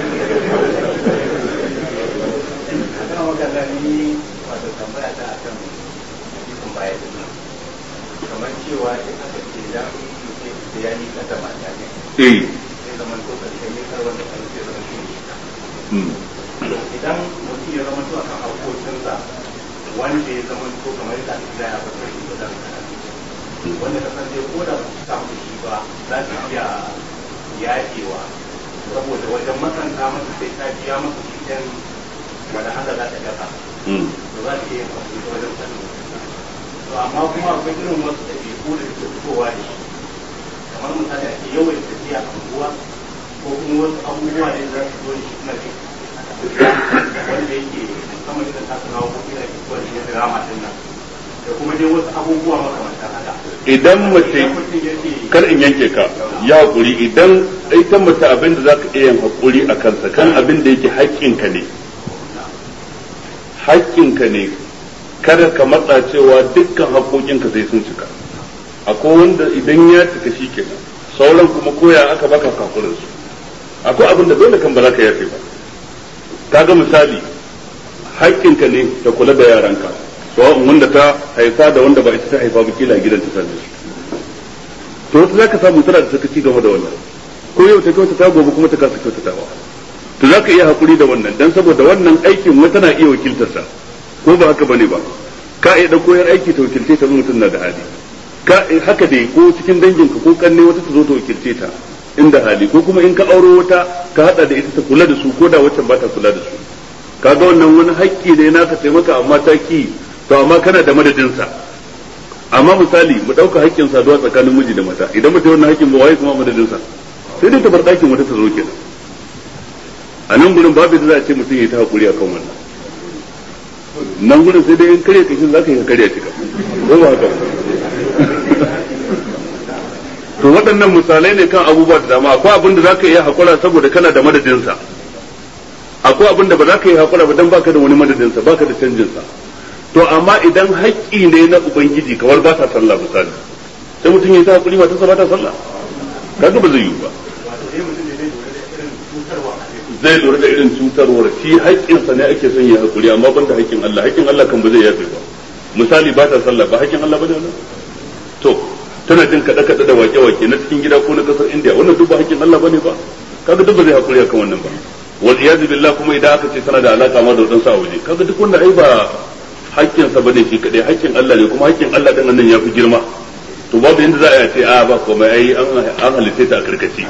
kamar cewa in aka ce da mutum ya ni kasa mata ne eh sai zaman to kan sai kar wanda kan sai zama shi idan mutum ya zama to akan harkokinsa wanda ya zama to kamar da aka ya ba sai da wanda ka san dai ko da su samu shi ba za su iya yaƙewa saboda wajen makanta masa sai ta biya masa shi ɗan wanda haka za ta gasa to za ta iya yin wajen sanin to amma kuma akwai irin wasu ɗabi'u da suke fitowa da shi kamar misali ake yawan tafiya a unguwa ko kuma wasu abubuwa da za su zo da shi suna ce wanda yake musamman idan ta suna ko ina ke zuwa da shi drama din nan da kuma dai wasu abubuwa makamantan haka idan mace kar in yanke ka ya hakuri idan ita mace abin da zaka iya yin hakuri a kansa kan abin da yake haƙƙinka ne haƙƙinka ne kada ka matsa cewa dukkan haƙoƙinka sai sun cika akwai wanda idan ya cika shi kenan sauran kuma koya aka baka kakurin su akwai abin da dole kan ba za ka yafe ba kaga misali haƙƙinka ne ta kula da yaranka sawa'un wanda ta haifa da wanda ba ita ta haifa ba kila a gidan ta same shi to wata zaka samu tana da sakaci game da wannan ko yau ta kyautata gobe kuma ta kasa kyautatawa to zaka iya hakuri da wannan dan saboda wannan aikin wata na iya wakiltarsa ko ba haka bane ba ka iya da koyar aiki ta wakilce ta mutum na da hali ka haka dai ko cikin danginka ko kanne wata ta zo ta wakilce ta inda hali ko kuma in ka auro wata ka hada da ita ta kula da su ko da wacce ba ta kula da su kaga wannan wani haƙƙi ne naka taimaka amma ta ki to amma kana da madadin sa amma misali mu dauka haƙƙin saduwa tsakanin miji da mata idan mutum wannan haƙƙin ba waye kuma madadin sa sai dai ta bar ɗakin wata ta zo kenan a nan gurin babu da za a ce mutum ya ta hakuri akan wannan nan gudun sai dai in karya kashin za ka yi karya cika ko ba haka to waɗannan misalai ne kan abubuwa da dama. Akwai abin da zaka iya hakura saboda kana da madadinsa, akwai abin da ba za ka yi hakura ba dan baka da wani madadinsa, baka da canjinsa. To amma idan haƙƙi ne na ubangiji kawar ba ta sallah misali, sai mutum ya ta hakuri matarsa ba ta sallah, kaga ba zai yi ba. Zai lura da irin cutarwar, shi haƙƙinsa ne ake son ya hakuri, amma ban da haƙƙin Allah. Haƙƙin Allah kan ba zai yafe ba. Misali ba ta sallah, ba haƙƙin Allah ba ne wannan? To tana jin kaɗe kaɗe da wake wake na cikin gida ko na ƙasar Indiya, wannan duk ba haƙƙin Allah ba ne ba. Kaga duk ba zai hakuri akan wannan ba. Wal iyazu billah, kuma idan aka ce tana da alaka ma da wadansu a waje, kaga duk wanda ai ba haƙƙinsa bane shi kadai, haƙƙin Allah ne, kuma haƙƙin Allah din nan ya fi girma. To babu yanda za a yi ce a ba komai ai an halitta ta a karkace.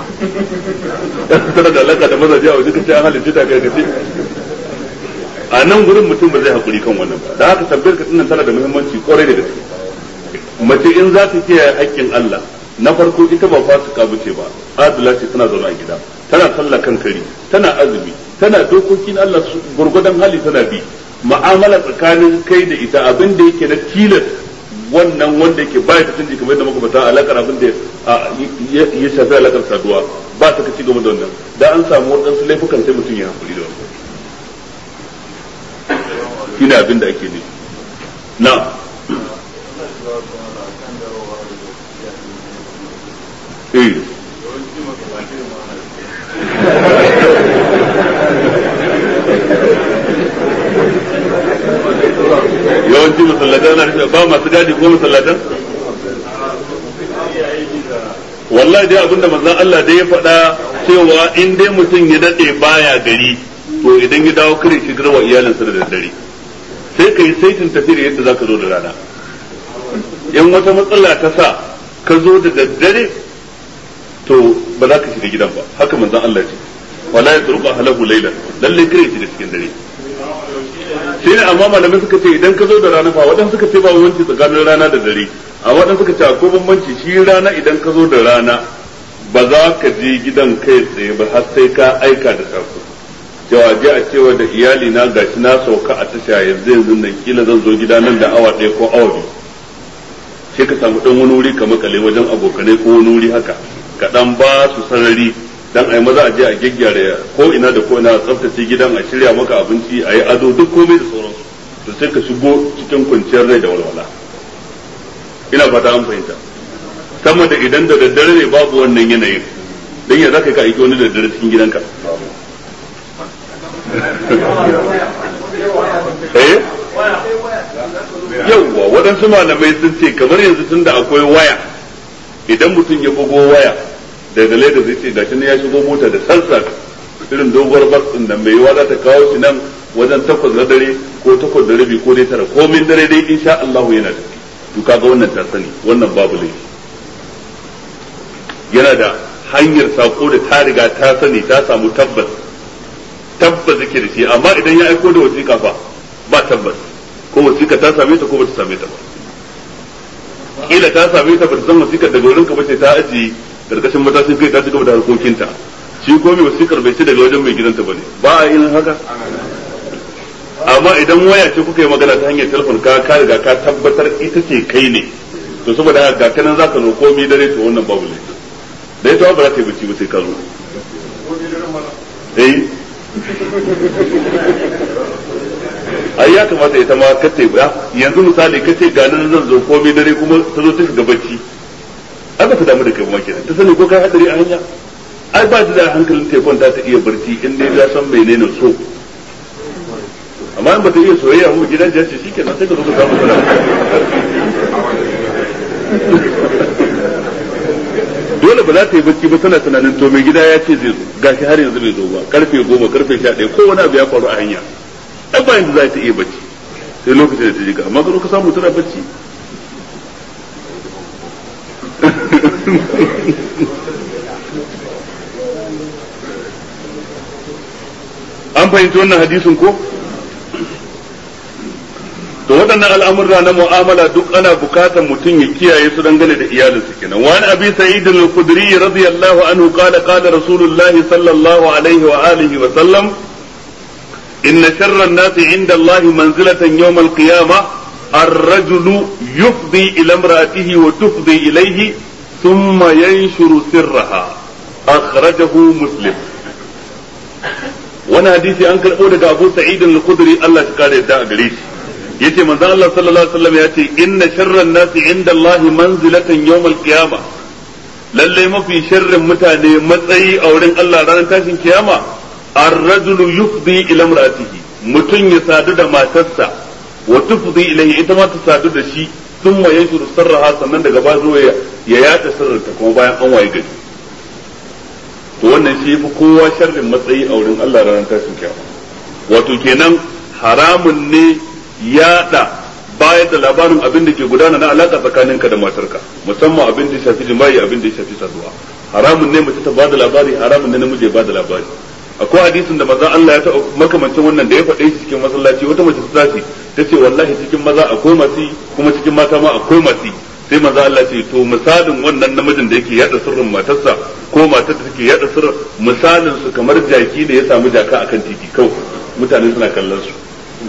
Tana da alaka da mazaje a waje kace an halitta ta a karkace. A nan gurin mutum ba zai hakuri kan wannan ba. Da haka tambayar ka dinnan tana da muhimmanci kwarai da gaske. Mace in za ta kiyaye haƙƙin Allah, na farko ita ba fasika bace ba, adila ce, tana zaune a gida, tana sallah kan kari, tana azumi, tana dokokin Allah gurgudan hali tana bi. Ma'amala tsakanin kai da ita abin da yake na tilas, wannan wanda yake baya ta canji kamar yadda muka fata alakar abin da ya shafi alakar saduwa ba ta kaci game da wannan, da an samu waɗansu laifukan sai mutum ya hankuli da wannan. Shine abin da ake nufi. Na eh yawanci masallatan na ba masu gadi ko masallatan. Wallahi dai abinda manzon Allah dai ya faɗa cewa in dai mutum ya dade baya gari, to idan ya dawo kare shi garwa iyalinsa da daddare, sai kai saitin tafiyar yadda zaka zo da rana. In wata matsala ta sa ka zo da daddare, to ba za ka shiga gidan ba, haka manzon Allah ce, wala ya turqa halahu laylan, lalle kare shi da cikin dare. Sai ne amma malamai suka ce idan ka zo da rana fa, waɗansu suka ce ba bambanci tsakanin rana da dare, a waɗansu suka ce akwai bambanci. Shi rana idan ka zo da rana ba za ka je gidan kai tsaye ba har sai ka aika da sako cewa je a cewa da iyali na gashi na sauka a tasha yanzu yanzu nan kila zan zo gida nan da awa ɗaya ko awa biyu, sai ka samu ɗan wani wuri ka makale wajen abokanai ko wani wuri haka, ka ɗan ba su sarari dan ai maza a je a gyaggyara ko ina da ko ina a tsaftace gidan, a shirya maka abinci, a yi ado, duk komai da sauransu, to sai ka shigo cikin kwanciyar rai da walwala. Ina fata an fahimta. Sama da idan da daddare ne babu wannan yanayin, dan ya zaka ka aiki wani daddare cikin gidanka. Eh? Yawwa, waɗansu malamai sun ce kamar yanzu tun da akwai waya, idan mutum ya bugo waya daga Lagos zai ce gashi ne ya shigo mota da sansa irin doguwar bas din nan mai yiwa za ta kawo shi nan wajen takwas na dare ko takwas da rabi ko dai tara ko min dare dai insha Allah yana da to kaga wannan ta sani, wannan babu laifi. Yana da hanyar sako da ta riga ta sani, ta samu tabbas tabbas yake da shi, amma idan ya aiko da wasiƙa fa ba tabbas ko wasiƙa ta same ta ko ba ta same ta ba. Kila ta same ta ba ta san wasiƙar daga wurin ka ba ce ta ajiye karkashin matashin kai ta cigaba da harkokinta, shi ko mai wasikar bai ci daga wajen mai gidanta bane, ba a yin haka. Amma idan waya ce kuka yi magana ta hanyar telefon, ka ka riga ka tabbatar ita ce kai ne, to saboda haka ga kanan zaka zo komai dare, to wannan babu laifi. Da ita ba za ta yi bacci ba sai ka zo. Eh ai ya kamata ita ma kace ba, yanzu misali kace ga nan zan zo komai dare kuma ta zo ta shiga bacci, aka fi damu da kai kuma kenan, ta sani ko kai hadari a hanya, ai ba da hankalin ta kwanta ta iya barci in dai ta san menene so. Amma in ba ta iya soyayya mu gidan jace shikenan sai ka zo ka samu sala. Dole ba za ta yi bacci ba, tana tunanin to mai gida ya ce zai zo, gashi har yanzu bai zo ba, karfe goma karfe sha ɗaya ko wani abu ya faru a hanya, ai ba yanzu za ta iya bacci sai lokacin da ta ji ka, amma ka zo ka samu tana bacci. An fahimci wannan hadisin ko? To waɗannan al'amurra na mu'amala duk ana bukatar mutum ya kiyaye su dangane da iyalinsa kenan. Wa an abi sa'id al-khudri radiyallahu anhu qala qala rasulullah sallallahu alaihi wa alihi wa sallam inna sharra an-nasi 'inda Allah manzilatan yawm al-qiyamah الرجل يفضي إلى امرأته وتفضي إليه thumma yanshuru sirraha akhrajahu muslim. wani hadisi an karɓo daga Abu Sa'id al-Khudri Allah ya kare da a gare shi yace manzo Allah sallallahu alaihi wasallam yace inna sharran nasi inda Allah manzilatan yawm al-qiyamah lalle mafi sharrin mutane matsayi a wurin Allah ranar tashin kiyama ar-rajulu yufdi ila imra'atihi mutun ya sadu da matarsa wa tufdi ilayhi ita ma ta sadu da shi thumma yanshuru sirraha sannan daga ba zo ya yata sirrinta kuma bayan an waye gari to wannan shi yafi kowa sharrin matsayi a wurin Allah ranar tashin kiyama wato kenan haramun ne yada bayar da labarin abin da ke gudana na alaka tsakaninka da matarka musamman abin da ya shafi jima'i abin da ya shafi saduwa haramun ne mace ta bada labari haramun ne namiji ya bada labari akwai hadisin da maza Allah ya taɓa makamancin wannan da ya faɗe shi cikin masallaci wata mace ta tashi ta ce wallahi cikin maza akwai masu kuma cikin mata ma akwai masu sai maza Allah ce to misalin wannan namijin da yake yada sirrin matarsa ko matar da take yada sirrin misalin su kamar jaki da ya samu jaka akan titi kawai mutane suna kallon su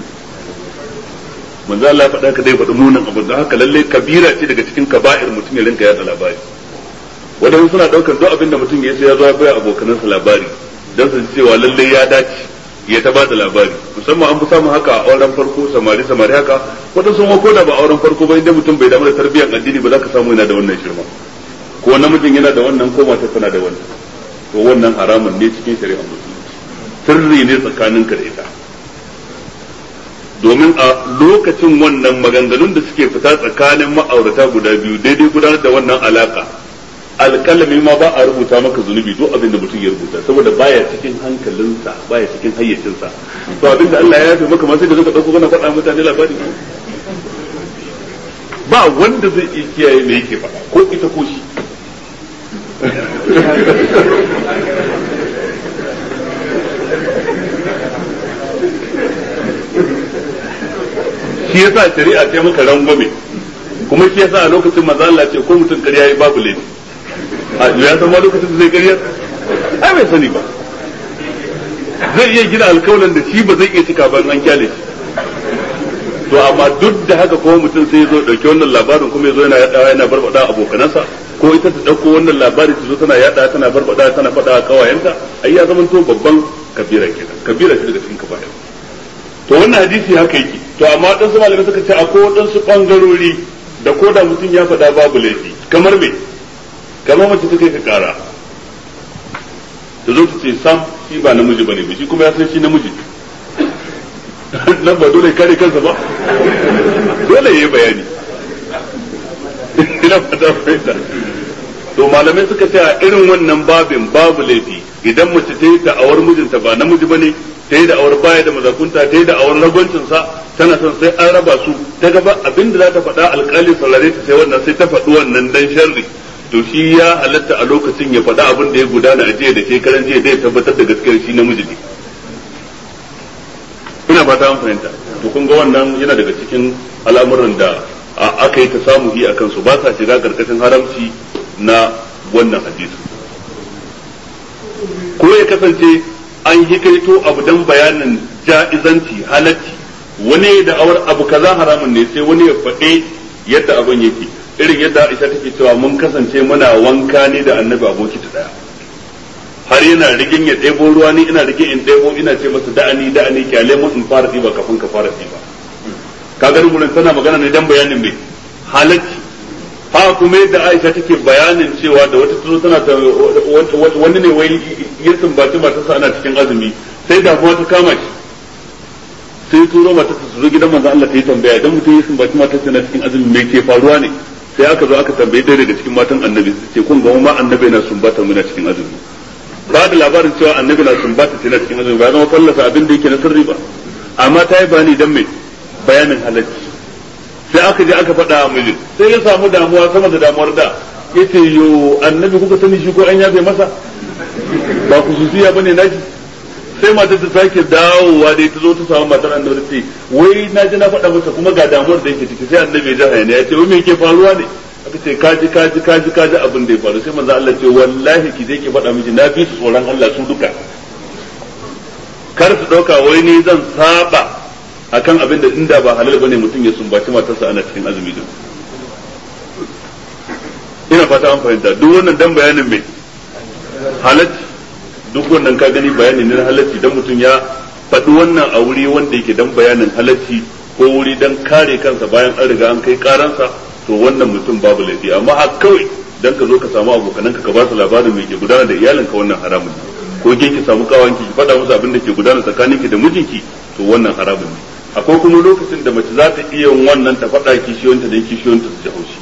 manzo Allah ya faɗa ka dai faɗi munin abu da haka lalle kabira ce daga cikin kaba'ir mutum ya rinka yada labari wadansu suna daukar duk abin da mutum ya ce ya zo ya bayar abokanansa labari dan su cewa lalle ya dace ya ta bada labari musamman an fi samun haka a auren farko samari samari haka wadansu ma ko da ba auren farko ba inda mutum bai damu da tarbiyyar addini ba za ka samu yana da wannan shirma ko namijin yana da wannan ko mata tana da wannan to wannan haramun ne cikin shari'ar musulunci sirri ne tsakaninka da ita domin a lokacin wannan maganganun da suke fita tsakanin ma'aurata guda biyu daidai gudanar da wannan alaka alƙalami ma ba a rubuta maka zunubi duk abin da mutum ya rubuta saboda baya cikin hankalinsa baya cikin hayyacinsa to abin da Allah ya yafe maka ma sai da zaka dauko kana faɗa mutane labari ba wanda zai iya kiyaye me yake faɗa ko ita ko shi shi yasa shari'a ta maka rangwame kuma shi yasa a lokacin manzo Allah ce ko mutum ƙarya yayi babu laifi a ya san ma lokacin da zai ƙarya ai bai sani ba zai iya gina alƙawarin da shi ba zai iya cika ba an kyale shi to amma duk da haka ko mutum sai ya zo dauke wannan labarin kuma ya zo yana yadawa yana barbada abokanansa ko ita ta dauko wannan labari ta zo tana yada tana barbada tana faɗa kawayenta ai ya zama to babban kabira kenan kabira ce daga cikin kabaya to wannan hadisi haka yake to amma dan su malamai suka ce akwai wadansu bangarori da ko da mutum ya faɗa babu laifi kamar me kamar mace ta kai ka kara ta zo ta ce sam shi ba namiji bane ba shi kuma ya san shi namiji nan ba dole kare kansa ba dole yayi bayani ina fata fahimta to malamai suka ce a irin wannan babin babu laifi idan mace ta yi da'awar mijinta ba namiji bane ta yi da'awar baya da mazakunta ta yi da'awar ragwancinsa tana son sai an raba su ta gaba abinda za ta faɗa alƙali sallare ta sai wannan sai ta faɗi wannan dan sharri to shi ya halatta a lokacin ya faɗa abin da ya gudana a jiya da shekaran jiya da ya tabbatar da gaskiyar shi namiji ne ina fata an fahimta to kun ga wannan yana daga cikin al'amuran da aka yi ta samu hi akan su ba sa shiga karkashin haramci na wannan hadisi ko ya kasance an hikaito abu dan bayanin ja'izanci halacci wani da awar abu kaza haramun ne sai wani ya faɗe yadda abin yake irin yadda Aisha take cewa mun kasance muna wanka ne da Annabi aboki ta daya har yana rigin ya ɗebo ruwa ni ina rigin in ɗebo ina ce masa da'ani da'ani kyale mu in fara ɗiba kafin ka fara ɗiba kaga gurin tana magana ne dan bayanin mai halacci ha kuma yadda Aisha take bayanin cewa da wata tuzo tana ta wani ne wai ya sumbaci matarsa ana cikin azumi sai damuwa ta kama shi sai turo matarsa su zo gidan manzo Allah ta yi tambaya dan mutum ya sumbaci matarsa na cikin azumi me ke faruwa ne sai aka zo aka tambaye ɗaya daga cikin matan annabi su ce kun ga ma annabi na sumbata mu na cikin azumi ba da labarin cewa annabi na sumbata ce na cikin azumi ba zama fallasa abin da yake na sirri ba amma ta yi bani dan me bayanin halacci sai aka je aka faɗa a mijin sai ya samu damuwa sama da damuwar da yace yo annabi kuka sani shi ko an yafe masa ba kususiya bane naji sai matar ta sake dawowa dai ta zo ta samu matar annabi ta ce wai na ji na faɗa masa kuma ga damuwar da yake ciki sai annabi ya ji hayaniya ya ce wai me yake faruwa ne aka ce kaji kaji kaji kaji abin da ya faru sai manzo Allah ce wallahi ki je ki faɗa miji na fi su tsoron Allah su duka kar su dauka wai ni zan saba akan abin da inda ba halal bane mutum ya sumbaci matarsa ana cikin azumi din ina fata an fahimta duk wannan dan bayanin mai halacci duk wannan ka gani bayani ne na halacci dan mutum ya faɗi wannan a wuri wanda yake dan bayanin halacci ko wuri dan kare kansa bayan an riga an kai karansa to wannan mutum babu laifi amma a kawai dan ka zo ka samu abokananka ka ba su labarin mai ke gudana da iyalinka wannan haramun ne ko ke ki samu kawanki ki faɗa musu abin da ke gudana tsakaninki da mijinki to wannan haramun ne akwai kuma lokacin da mace za ta iya yin wannan ta faɗa kishiyonta da kishiyonta su ji haushi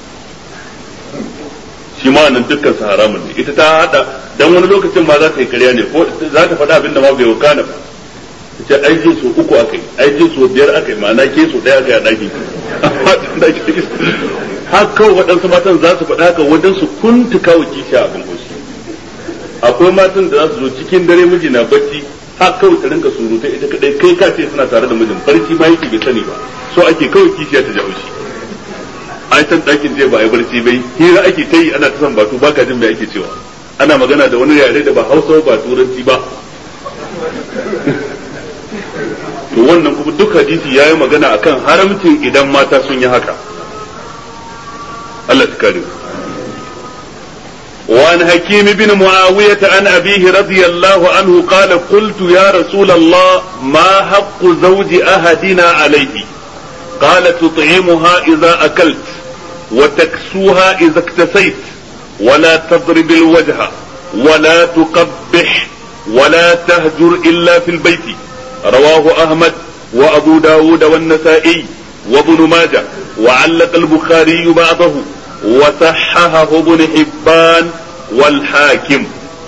shi ma nan dukkan su haramun ne ita ta hada dan wani lokacin ma za ta yi ƙarya ne ko za ta faɗa abin da ma bai wakana ba ta ce ai jin so uku akai ai jin so biyar akai ma'ana ke so ɗaya akai a ɗakin har kawai waɗansu matan za su faɗa haka wajen su kuntuka wa kishiya abin haushi akwai matan da za su zo cikin dare miji na bacci har kawai ta rinka surutai ita kadai kai ka ce suna tare da mijin barci ma yake bai sani ba so ake kawai kishiya ta ji haushi ai san ɗakin je ba ai barci bai hira ake ta yi ana ta san batu baka jin me ake cewa ana magana da wani yare da ba Hausa ba Turanci ba to wannan kuma duk hadisi yayi magana akan haramcin idan mata sun yi haka Allah ta kare وعن حكيم بن معاوية عن أبيه رضي الله عنه قال قلت يا رسول الله ما حق زوج أحدنا عليه قال تطعمها إذا أكلت وتكسوها إذا اكتسيت ولا تضرب الوجه ولا تقبح ولا تهجر إلا في البيت رواه أحمد وأبو داود والنسائي وابن ماجه وعلق البخاري بعضه وصححه ابن حبان والحاكم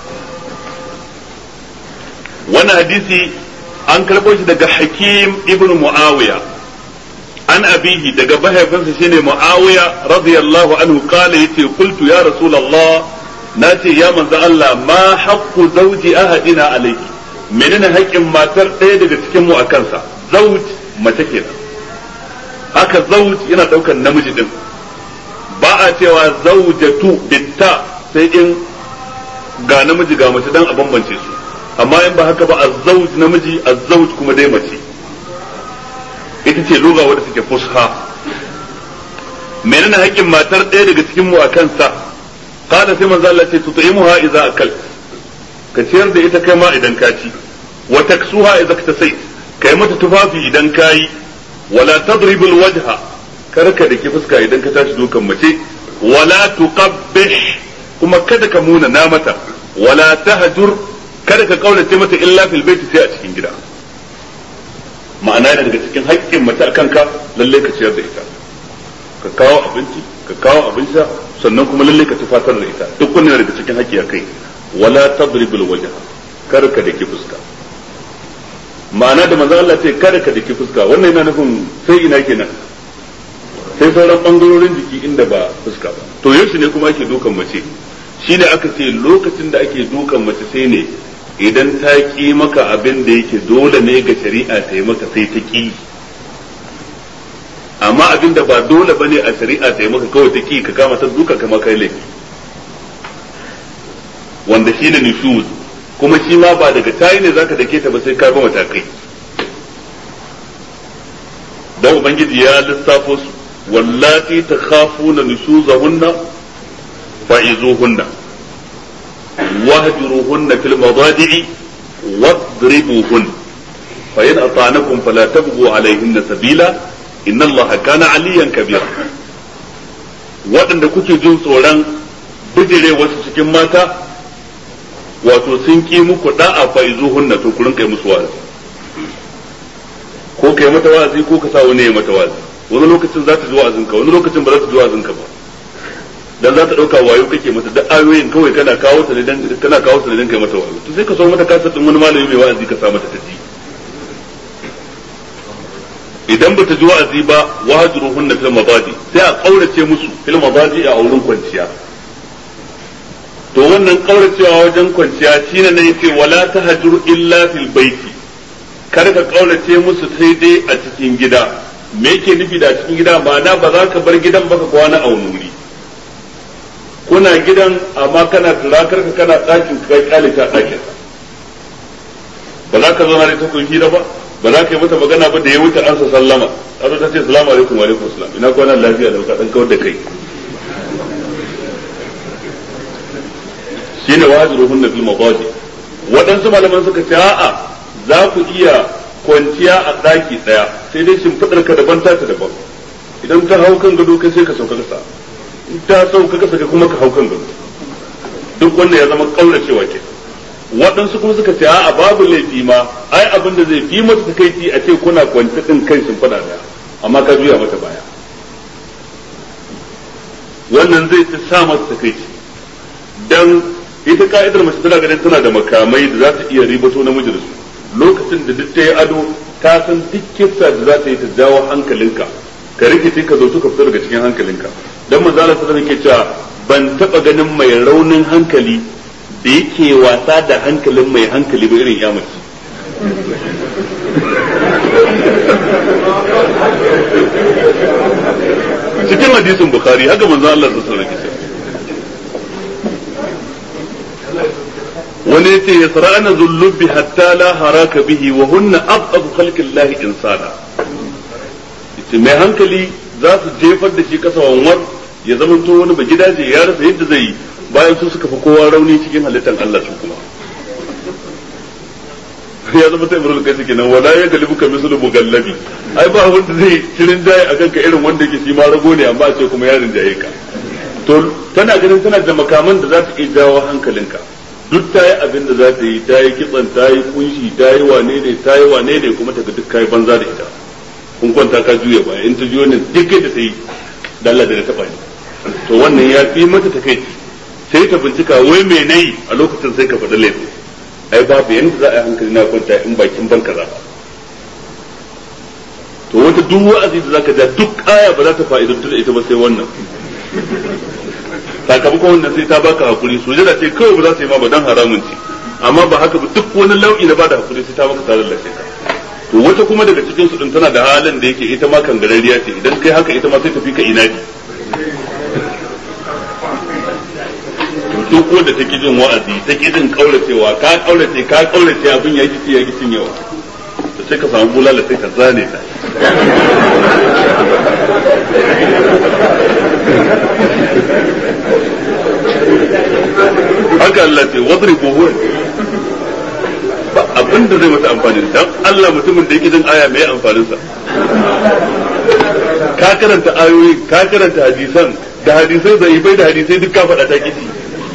وانا حديثي an karɓo shi daga Hakim ibn Muawiya an abihi daga mahaifinsa shine Muawiya radiyallahu anhu kala yace qultu ya rasulullah nace ya manzo Allah ma haqqu zawji ahadina alayhi menene haƙƙin matar ɗaya daga cikin mu akan sa zawj mace kenan haka zawj yana ɗaukar namiji din ba a cewa zaujatu bitta sai in ga namiji ga mace dan a bambance su amma in ba haka ba azzauj namiji azzauj kuma dai mace ita ce lugha wadda take fusha menene haƙƙin matar ɗaya daga cikin mu akan sa kada sai manzo Allah ce tut'imuha idza akal ka ciyar da ita kai ma idan ka ci wa taksuha idza kasai kai mata tufafi idan kayi wala tadribul wajha karka da ke fuska idan ka tashi dukan mace wala tuqabbih kuma kada ka muna na mata wala tahjur kada ka kaulace mata illa fil baiti sai a cikin gida ma'ana daga cikin haƙƙin mace akan ka lalle ka ciyar da ita ka kawo abinci ka kawo abin sha sannan kuma lalle ka tufatar da ita duk wannan daga cikin haƙƙi akai wala tadribul wajha karka da ke fuska ma'ana da manzo Allah ce kada ka da ke fuska wannan yana nufin sai ina kenan sai sauran bangarorin jiki inda ba fuska ba to yaushe ne kuma ake dukan mace shine aka ce lokacin da ake dukan mace sai ne idan ta ki maka abin da yake dole ne ga shari'a ta yi maka sai ta ki amma abin da ba dole bane a shari'a ta yi maka kawai ta ki ka kama ta duka kama kai laifi wanda shine nushuz kuma shi ma ba daga tayi ne zaka dake ta ba sai ka bi matakai dan ubangiji ya lissafo su wallati takhafuna nushuzahunna fa'izuhunna wahjuruhunna fil madadi'i wadribuhunna fa in ata'nakum fala tabghu alayhinna sabila inna allaha kana aliyan kabira waɗanda kuke jin tsoron bijire wasu cikin mata wato sun ki muku da'a fa'izuhunna to ku rinka yi musu wa'azi ko kai mata wa'azi ko ka sa wani ya mata wa'azi wani lokacin za ta ji wa'azinka wani lokacin ba za ta ji wa'azinka ba dan za ta dauka wayo kake mata da ayoyin kawai kana kawo ta ne dan kana kawo ta ne dan kai mata wa'azi to sai ka so mata kasar din wani malami mai wa'azi ka sa mata ta ji idan ba ta ji wa'azi ba wahjuruhunna fil mabadi sai a kaurace musu fil mabadi a wurin kwanciya to wannan kauracewa wajen kwanciya shine ne yace wala tahjur illa fil baiti kar ka kaurace musu sai dai a cikin gida me yake nufi da cikin gida ma'ana ba za ka bar gidan ba ka kwana a wani wuri kuna gidan amma kana turakar ka kana ɗakin ka kyale ta ɗakin ba za ka zauna da ta kun hira ba ba za ka yi mata magana ba da ya wuce an sa sallama a ta ce salamu alaikum wa alaikum salam ina kwana lafiya da ka dan kawar da kai shine wahjuruhunna fil madaji. Waɗansu malaman suka ce a'a za ku iya kwanciya a ɗaki ɗaya sai dai shimfiɗar ka daban ta ta daban, idan ta hau kan gado kai sai ka sauka kasa, in ta sauka kasa kai kuma ka hau kan gado, duk wannan ya zama kauracewa ke. Waɗansu kuma suka ce a'a babu laifi ma, ai abin da zai fi mata takaici a ce kuna kwance ɗin kan shimfiɗa ɗaya amma ka juya mata baya, wannan zai ta sa mata takaici. Dan ita ka'idar mace tana ganin tana da makamai da za ta iya ribato namiji da su, lokacin da duk ta yi ado ta san duk kissa da za ta yi ta jawo hankalinka ka rikice ka zo ka fito daga cikin hankalinka. Dan manzo Allah sallallahu alaihi wasallam yake cewa ban taba ganin mai raunin hankali da yake wasa da hankalin mai hankali ba irin yamaci. Cikin hadisin Bukhari haka manzo Allah sallallahu alaihi wasallam wani yace yasra'ana zullubi hatta la haraka bihi wa hunna abqadu khalqillahi insana. Yace mai hankali za su jefar da shi kasa wanwar ya zama to wani bagidaje ya rasa yadda zai yi, bayan su suka fi kowa rauni cikin halittar Allah su kuma ya zama ta ibrahim kai kenan wala ya galibu ka mislu mugallabi. Ai ba wanda zai cirin jaye akan ka irin wanda yake shi ma rago ne amma ce kuma yarin jaye ka. To tana ganin tana da makaman da za ta iya jawo hankalinka, duk ta yi abin da za ta yi, ta yi kitsan, ta yi kunshi, ta yi wane ne, ta yi wane ne, kuma ta ga duk kai banza da ita, kun kwanta ka juya baya, in ta juyo ne duk da ta yi da Allah da ta taba ni. To wannan ya fi mata takeici, sai ta bincika wai me nayi a lokacin sai ka faɗa laifi. Ai babu yanda za a yi hankali na kwanta in bakin banka za ba. To wata duk wa'azi da zaka ja duk aya ba za ta fa'idantu da ita ba sai wannan. Sakamakon wannan sai ta baka hakuri, sujada ce kawai ba za ta yi ma ba dan haramun ce, amma ba haka ba duk wani nau'i na bada hakuri sai ta baka ta lallace ka. To wata kuma daga cikin su din tana da halin da yake ita ma kangarariya ce, idan kai haka ita ma sai tafi ka inadi. Duk wanda take jin wa'azi take jin kauracewa ka kaurace ka kaurace abin ya kici ya kicin yawa, to sai ka samu bulala sai ka zane ta. Haka Allah ce wadribu huwa ba abin da zai mata amfani dan Allah mutumin da yake jin aya mai amfanin sa. Ka karanta ayoyi ka karanta hadisan da hadisai zai bai da hadisai duk ka faɗa ta kici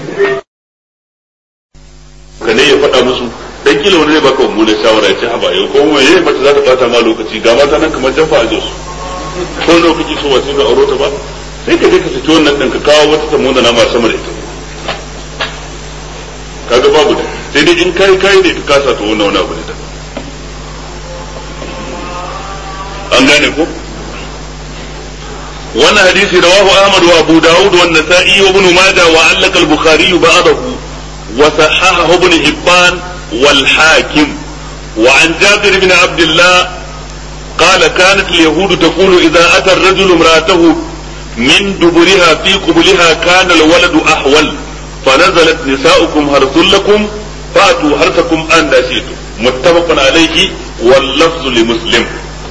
ka ne ya faɗa musu dan kila wani ne baka mummunan shawara ya ce haba yau ko mai yayi mata za ta bata ma lokaci ga mata nan kamar jafa a jos ko lokaci so wace ga aurota ba sai ka je ka saki wannan din ka kawo wata ta mona na ma sama da ita kaga babu da sai dai in kai kai ne ka kasa to wannan wani abu ne da an gane ko. wannan hadisi rawahu Ahmad wa Abu Dawud wa Nasa'i wa Ibn Majah wa allaka al-Bukhari ba'dahu wa sahahahu Ibn Hibban wal Hakim wa an Jabir ibn Abdullah قال كانت اليهود تقول إذا أتى الرجل امرأته من دبرها في قبلها كان الولد أحول فنزلت نساؤكم حرث لكم فأتوا حرثكم أن شئتم متفق عليه واللفظ لمسلم.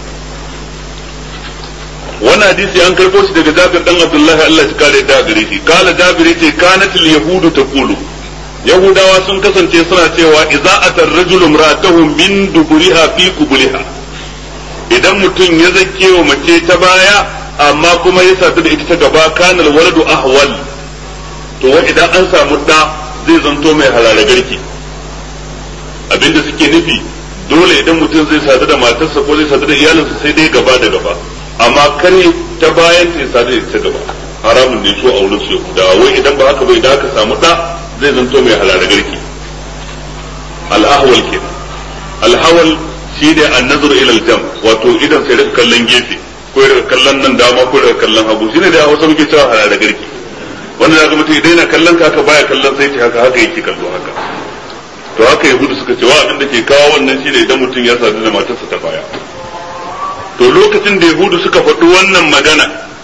wannan hadisi an karbo shi daga Jabir dan Abdullahi Allah ya kare da gare shi kala Jabir yace kanat al yahudu taqulu yahudawa sun kasance suna cewa idza atar rajulu imra'atahu min duburiha fi qubliha idan mutum ya zake wa mace ta baya amma kuma ya sadu da ita ta gaba kana al waladu ahwal to wa idan an samu da zai zanto mai halala garki abinda suke nufi dole idan mutum zai sadu da matarsa ko zai sadu da iyalinsa sai dai gaba da gaba amma kare ta bayan ta sadu da ita gaba haramun ne so a wurin su da wai idan ba haka ba idan aka samu da zai zanto mai halala garki al-ahwal kenan al-hawal shine an-nazar ila al-jam wato idan sai daga kallon gefe ko daga kallon nan dama ko daga kallon hagu shine da Hausa muke cewa halala garki wanda zaka mutum idan yana kallon ka haka baya kallon sai ce haka haka yake kallo haka to haka yahudu suka ce wa abin da ke kawo wannan shine idan mutum ya sadu da matarsa ta baya to lokacin da yahudu suka faɗi wannan magana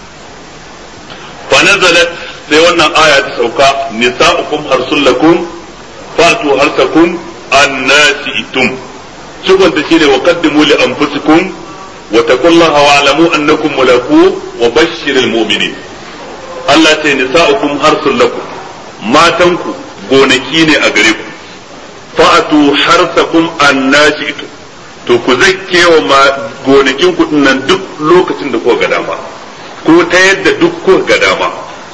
fa nazalat sai wannan aya ta sauka nisa'ukum harsul lakum fatu harsakum annasitum cikon ta shine wa qaddimu li anfusikum wa taqullaha wa alamu annakum mulaku wa bashshiril mu'minin Allah ta nisa'ukum harsul lakum matanku gonaki ne a gare ku fa'atu harsakum annashitu to ku zakkewa ma gonakin ku nan duk lokacin da kuka ga dama ko ta yadda duk kuka ga dama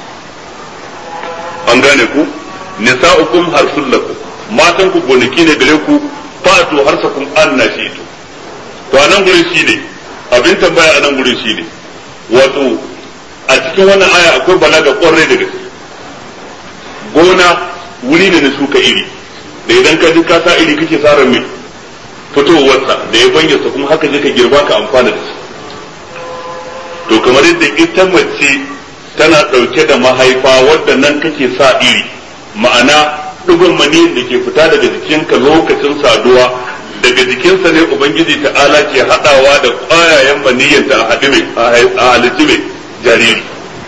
an gane ku nisa'ukum harsul lakum matan ku gonaki ne gare ku fa'atu harsakum annashitu to anan gurin shine abin tambaya anan gurin shine wato a cikin wannan aya akwai balaga kwarai da gaske gona wuri ne na shuka iri da idan ka ji ka sa iri kake tsara mai fitowarsa da ya banyarsa kuma haka je ka girba ka amfana da shi to kamar yadda ita mace tana ɗauke da mahaifa wadda nan kake sa iri ma'ana ɗigon mani da ke fita daga jikinka lokacin saduwa daga jikinsa ne ubangiji ta'ala ke haɗawa da ƙwayayen maniyyanta a haɗe a halitti mai jariri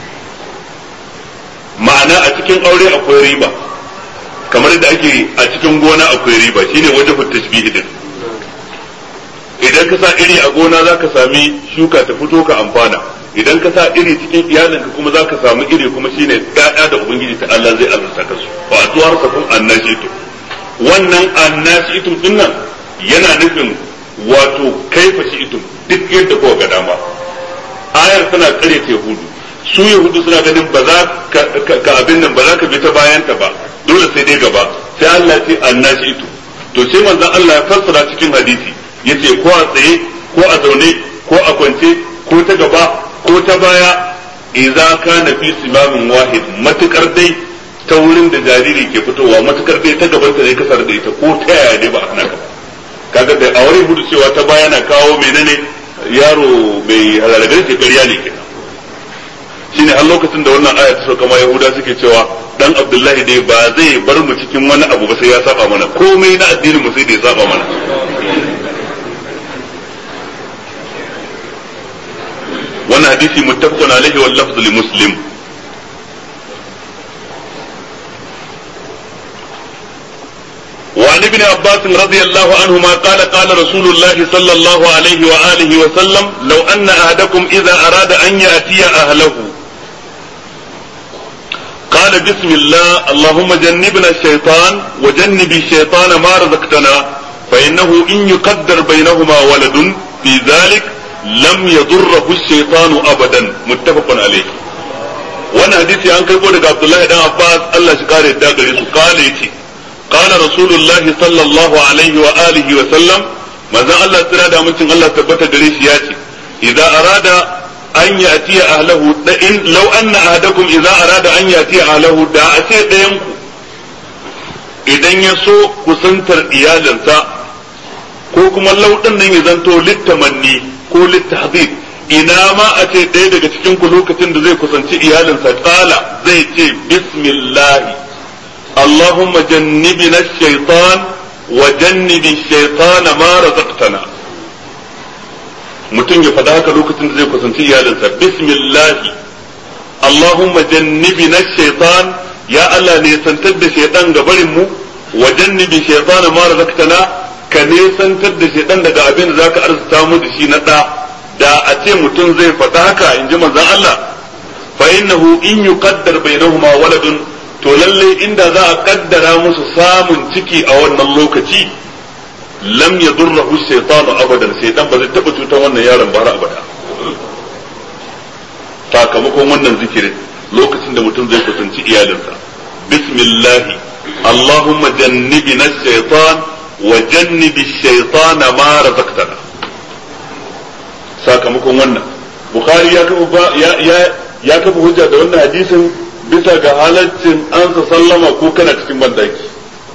ma'ana a cikin aure akwai riba kamar da ake a cikin gona akwai riba shine wajhu tashbih din idan ka sa iri a gona zaka sami shuka ta fito ka amfana idan ka sa iri cikin iyalinka kuma zaka samu iri kuma shine ƴaƴa da ubangiji ta Allah zai azurta ka su fa atuwar sakun annashitu wannan annashitu din nan yana nufin wato kaifa shi'tum duk yadda kowa ga dama ayar tana kare ta yahudu su yahudu suna ganin ba za ka abin nan ba za ka bi ta bayan ta ba dole sai dai gaba sai Allah ce annashitu to sai manzon Allah ya fassara cikin hadisi yace ko a tsaye ko a zaune ko a kwance ko ta gaba ko ta baya idza kana fi simamin wahid matukar dai ta wurin da jariri ke fitowa matukar dai ta gaban ta ne kasar da ita ko ta yaya ne ba a hana ka ba kaga da a wurin hudu cewa ta baya na kawo menene yaro mai halalagar ke ƙarya ne kenan shine har lokacin da wannan aya ta sauka ma yahuda suke cewa dan abdullahi dai ba zai bar mu cikin wani abu ba sai ya saba mana komai na addinin mu sai da ya saba mana wannan hadisi muttafaqun alaihi wal lafzu li muslim وعن ابن عباس رضي الله عنهما قال قال رسول الله صلى الله عليه وآله وسلم لو أن أحدكم إذا أراد أن يأتي أهله قال بسم الله اللهم جنبنا الشيطان وجنب الشيطان ما رزقتنا فإنه إن يقدر بينهما ولد في ذلك لم يضره الشيطان أبدا متفق عليه وانا حديثي عن كيف عبد الله بن عباس الله شكاره الداغري قال يتي قال رسول الله صلى الله عليه وآله وسلم ماذا الله ترى ممكن الله ثبت دريش ياتي إذا أراد أن يأتي أهله لو أن أحدكم إذا أراد أن يأتي أهله دا أتي دينكو idan ya so kusantar iyalinsa ko kuma lauɗin nan ya zanto littamanni ko littahdid ina ma a ce ɗaya daga cikin ku lokacin da zai kusanci iyalinsa kala zai ce bismillahi اللهم جنبنا الشيطان وجنب الشيطان ما رزقتنا mutum ya faɗa haka lokacin da zai kusanci iyalinsa bismillahi Allahumma jannibna shaytan ya Allah ne santar da shaytan ga barin mu wa jannibi shaytana ma razaqtana ka ne santar da shaytan daga abin da zaka arzuta mu da shi na da da a ce mutum zai faɗa haka in ji manzon Allah fa innahu in yuqaddar bainahuma waladun to lalle inda za a kaddara musu samun ciki a wannan lokaci lam yadurruhu shaytanu abadan shaytan ba zai taba cutar wannan yaron ba har abada sakamakon wannan zikirin lokacin da mutum zai kusanci iyalinsa bismillah allahumma jannibna shaytan wa jannibi shaytana ma razaqtana sakamakon wannan bukhari ya kafa ya ya ya kafa hujja da wannan hadisin bisa ga halaccin ansa sallama ko kana cikin bandaki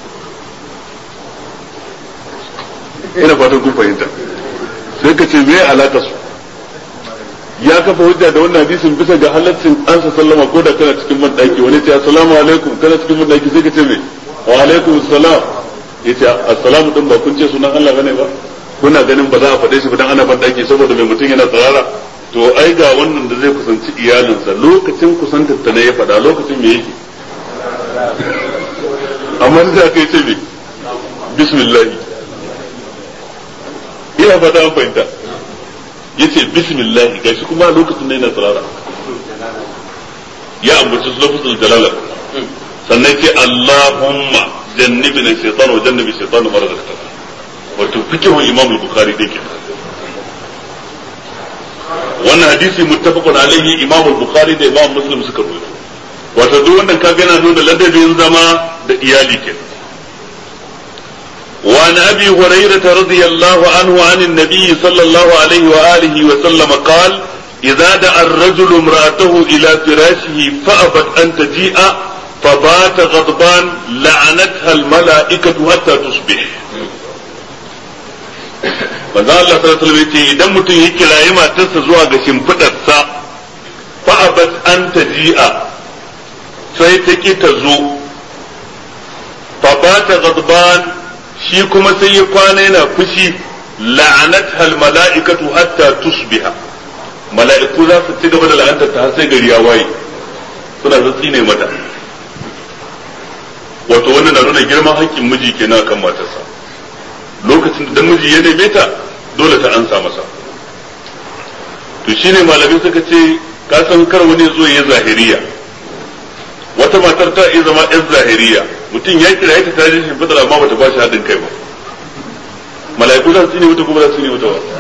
ina fatan kun fahimta sai ka ce me alaka su ya kafa hujja da wannan hadisin bisa ga halaccin ansa sallama ko da kana cikin bandaki wani ce assalamu alaikum kana cikin bandaki sai ka ce me wa alaikum assalam yace assalamu din ba kun ce sunan Allah bane ba kuna ganin ba za a faɗe shi ba dan ana bandaki saboda mai mutum yana tsarara to ai ga wannan da zai kusanci iyalinsa lokacin kusantar ta ne ya faɗa lokacin me yake amma da aka yi ce me bismillah ina fata an fahimta yace bismillah gashi kuma lokacin ne yana tsarara ya ambaci lafzul jalala sannan ce Allahumma jannibna shaytan wa jannibi shaytan ma razaqtana wato fikihun Imam al-Bukhari dake wannan hadisi muttafaqun alaihi Imam al-Bukhari da Imam Muslim suka rawaito wato duk wannan kaga yana nuna ladabin zama da iyali kenan وعن ابي هريره رضي الله عنه عن النبي صلى الله عليه واله وسلم قال اذا دعا الرجل امراته الى فراشه فابت ان تجيء فبات غضبان لعنتها الملائكه حتى تصبح manzo Allah sallallahu alaihi wasallam yace idan mutum ya kirayi matarsa zuwa ga shimfidarsa fa abat an taji'a sai ta ki ta zo fa bata ghadban shi kuma sai ya kwana yana fushi la'anatha al mala'ikatu hatta tusbiha mala'iku za su ci gaba da la'antar ta har sai gari ya waye suna zatsi ne mata wato wannan na nuna girman haƙƙin miji kenan kan matarsa lokacin da miji ya neme ta dole ta ansa masa to shine malamai suka ce ka san kar wani zo ya zahiriya wata matar ta iya zama yan zahiriya mutum ya kira ta tare shi fadar amma bata ba shi haɗin kai ba mala'iku za su ne wata kuma za su ne wata ba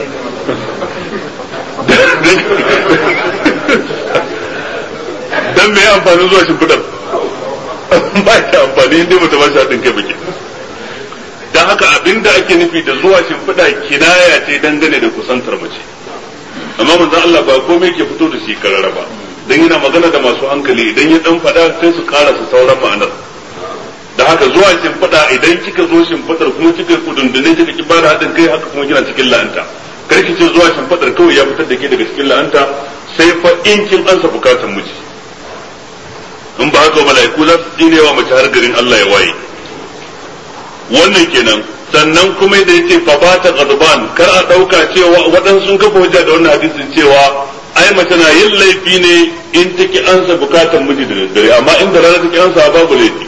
dan me amfani zuwa shi fadar ba shi amfani inda bata ba shi haɗin kai ba ke dan haka abinda ake nufi da zuwa shimfiɗa kinaya ce dangane da kusantar mace amma manzon Allah ba komai ke fito da shi karara ba dan yana magana da masu hankali idan ya dan faɗa sai su ƙara su sauran ma'anar da haka zuwa shimfiɗa idan kika zo shimfiɗar kuma kika kudundune kika ki bada haɗin kai haka kuma kina cikin la'anta kar ki ce zuwa shimfiɗar kawai ya fitar da ke daga cikin la'anta sai fa in kin ansa bukatar miji in ba haka mala'iku za su tsinewa mace har garin Allah ya waye wannan kenan sannan kuma da yace fa bata ghadban kar a dauka cewa waɗansu sun kafa hujja da wannan hadisin cewa ai mace na yin laifi ne in take ansa bukatar miji da daddare amma in da rana take ansa babu laifi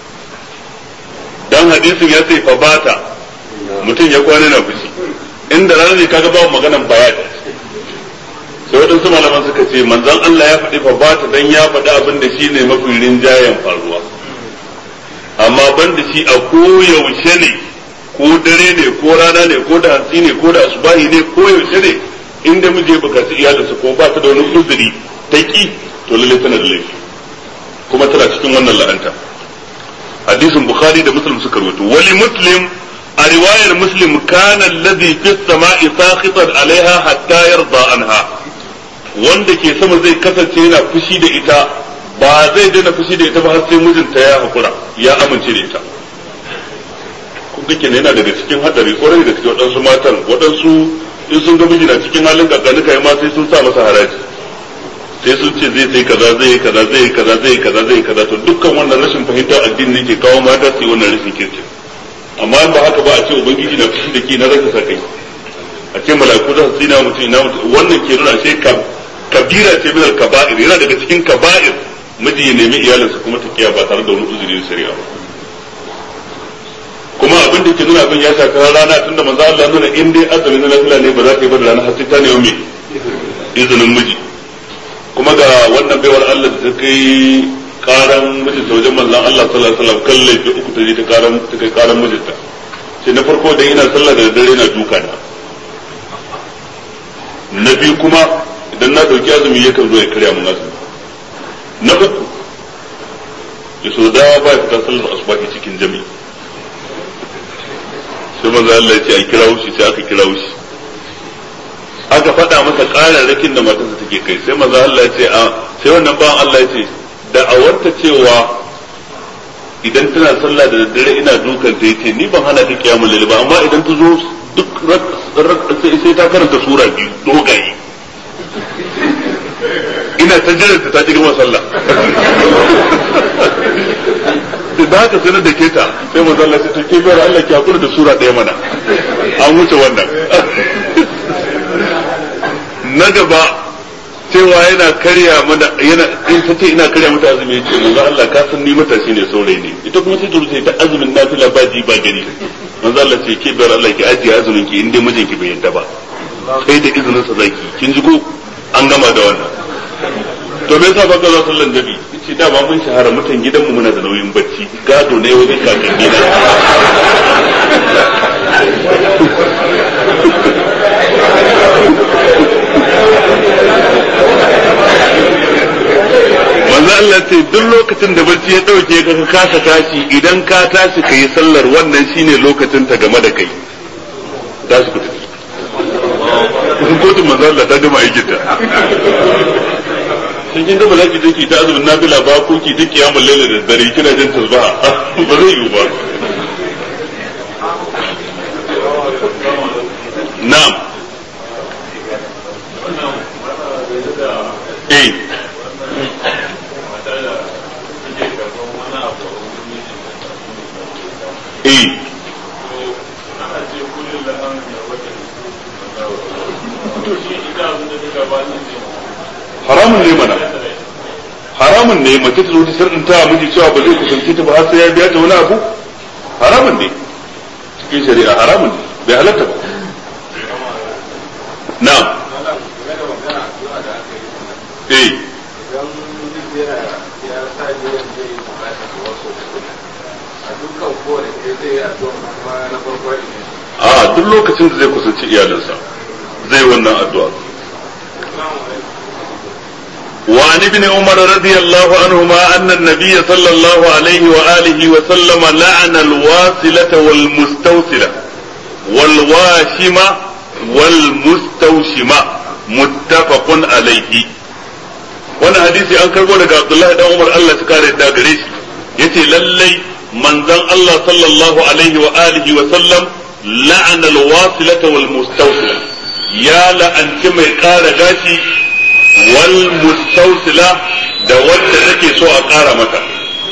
dan hadisin ya ce fa bata mutum ya kwana na fushi in da rana ne kaga babu maganan bayani sai waɗansu malaman suka ce manzon Allah ya faɗi fa bata dan ya faɗi abin da shine mafi rinjayen faruwa amma ban da shi a koyaushe ne ko dare ne ko rana ne ko da hantsi ne ko da asubahi ne ko yaushe ne inda muje bukaci iyalinsa ko ba ta da wani uzuri ta ki to lalle tana da laifi kuma tana cikin wannan la'anta hadisin bukhari da muslim suka rawaito wali muslim a riwayar muslim kana alladhi fi samai sakhitan alaiha hatta yarda anha wanda ke sama zai kasance yana fushi da ita ba zai daina fushi da ita ba har sai mijinta ya hakura ya amince da ita kun ga kenan yana daga cikin hadari kwarai da cikin waɗansu matan waɗansu in sun ga miji na cikin halin kakani kai ma sai sun sa masa haraji sai sun ce zai sai kaza zai kaza zai kaza zai kaza zai kaza to dukkan wannan rashin fahimtar addini ne ke kawo mata su yi wannan rashin kirkin amma in ba haka ba a ce ubangiji na fushi da ke na rasa sa kai a ce mala'iku za su tsina mutum ina mutum wannan ke nuna sai kabira ce min al-kaba'ir yana daga cikin kaba'ir miji ya nemi iyalinsa kuma ta kiya ba tare da wani uzuri na shari'a ba kuma abin da ke nuna abin ya shafi rana tunda manzo Allah nuna in dai azumi na lafiya ne ba za ta yi ba da rana har sai ta nemi me izinin miji kuma ga wannan baiwar Allah da ta kai karan mijinta wajen manzon Allah sallallahu alaihi wasallam kan laifi uku ta je ta karan ta kai karan mijinta sai na farko da ina sallah da dare na duka na na biyu kuma idan na dauki azumi yakan zo ya karya mun azumi na uku ya so da ba ta sallar asubahi cikin jami'i sai manzo Allah ya ce a kirawo shi sai aka kirawo shi aka faɗa masa ƙararrakin da matarsa take kai sai manzo Allah ya ce a sai wannan bawan Allah ya ce da awarta cewa idan tana sallah da daddare ina dukan ta yace ni ban hana ta kiyamul lail ba amma idan ta zo duk sai ta karanta sura biyu dogaye ina ta jiranta ta cikin sallah da haka sai na dake ta sai manzo Allah sai ta ke bayar Allah ki hakura da sura ɗaya mana an wuce wannan na gaba cewa yana karya mana yana in ta ce ina karya mata azumi yace manzo Allah ka san ni matashi ne saurayi ne ita kuma sai ta rubuta ta azumin nafila ba ji ba gani manzo Allah ce ke bayar Allah ki ajiye azumin ki inda mijinki bai yadda ba sai da izinin sa zaki kin ji ko an gama da wannan to me yasa baka zuwa sallan nabi yace da ba mun shahara mutan gidanmu muna da nauyin bacci gado ne wajen kakanni na manzo Allah ce duk lokacin da barci ya dauke ka ka kasa tashi idan ka tashi kai sallar wannan shine lokacin ta game da kai da su kuta kun kotun manzo Allah ta gama aikin ta sun kin gaba zaki je ki ta azumin nafila ba ko ki ta kiyamul laila da dare kina jin tasbaha ba zai yi ba na'am eh eh haramun ne mana haramun ne mace ta zo ta sirrin ta miji cewa ba zai kusance ta ba har sai ya biya ta wani abu haramun ne cikin shari'a haramun ne bai halatta ba na'am eh a duk lokacin da zai kusanci iyalinsa zai wannan addu'a وعن ابن عمر رضي الله عنهما أن النبي صلى الله عليه وآله وسلم لعن الواصلة والمستوصلة والواشمة والمستوشمة متفق عليه وانا حديثي أنكر بولك عبد الله بن عمر الله سكار الداغريش يتي للي منزل الله صلى الله عليه وآله وسلم لعن الواصلة والمستوصلة يا لأنت ميقار غاشي wal mustawsila da wadda take so a ƙara mata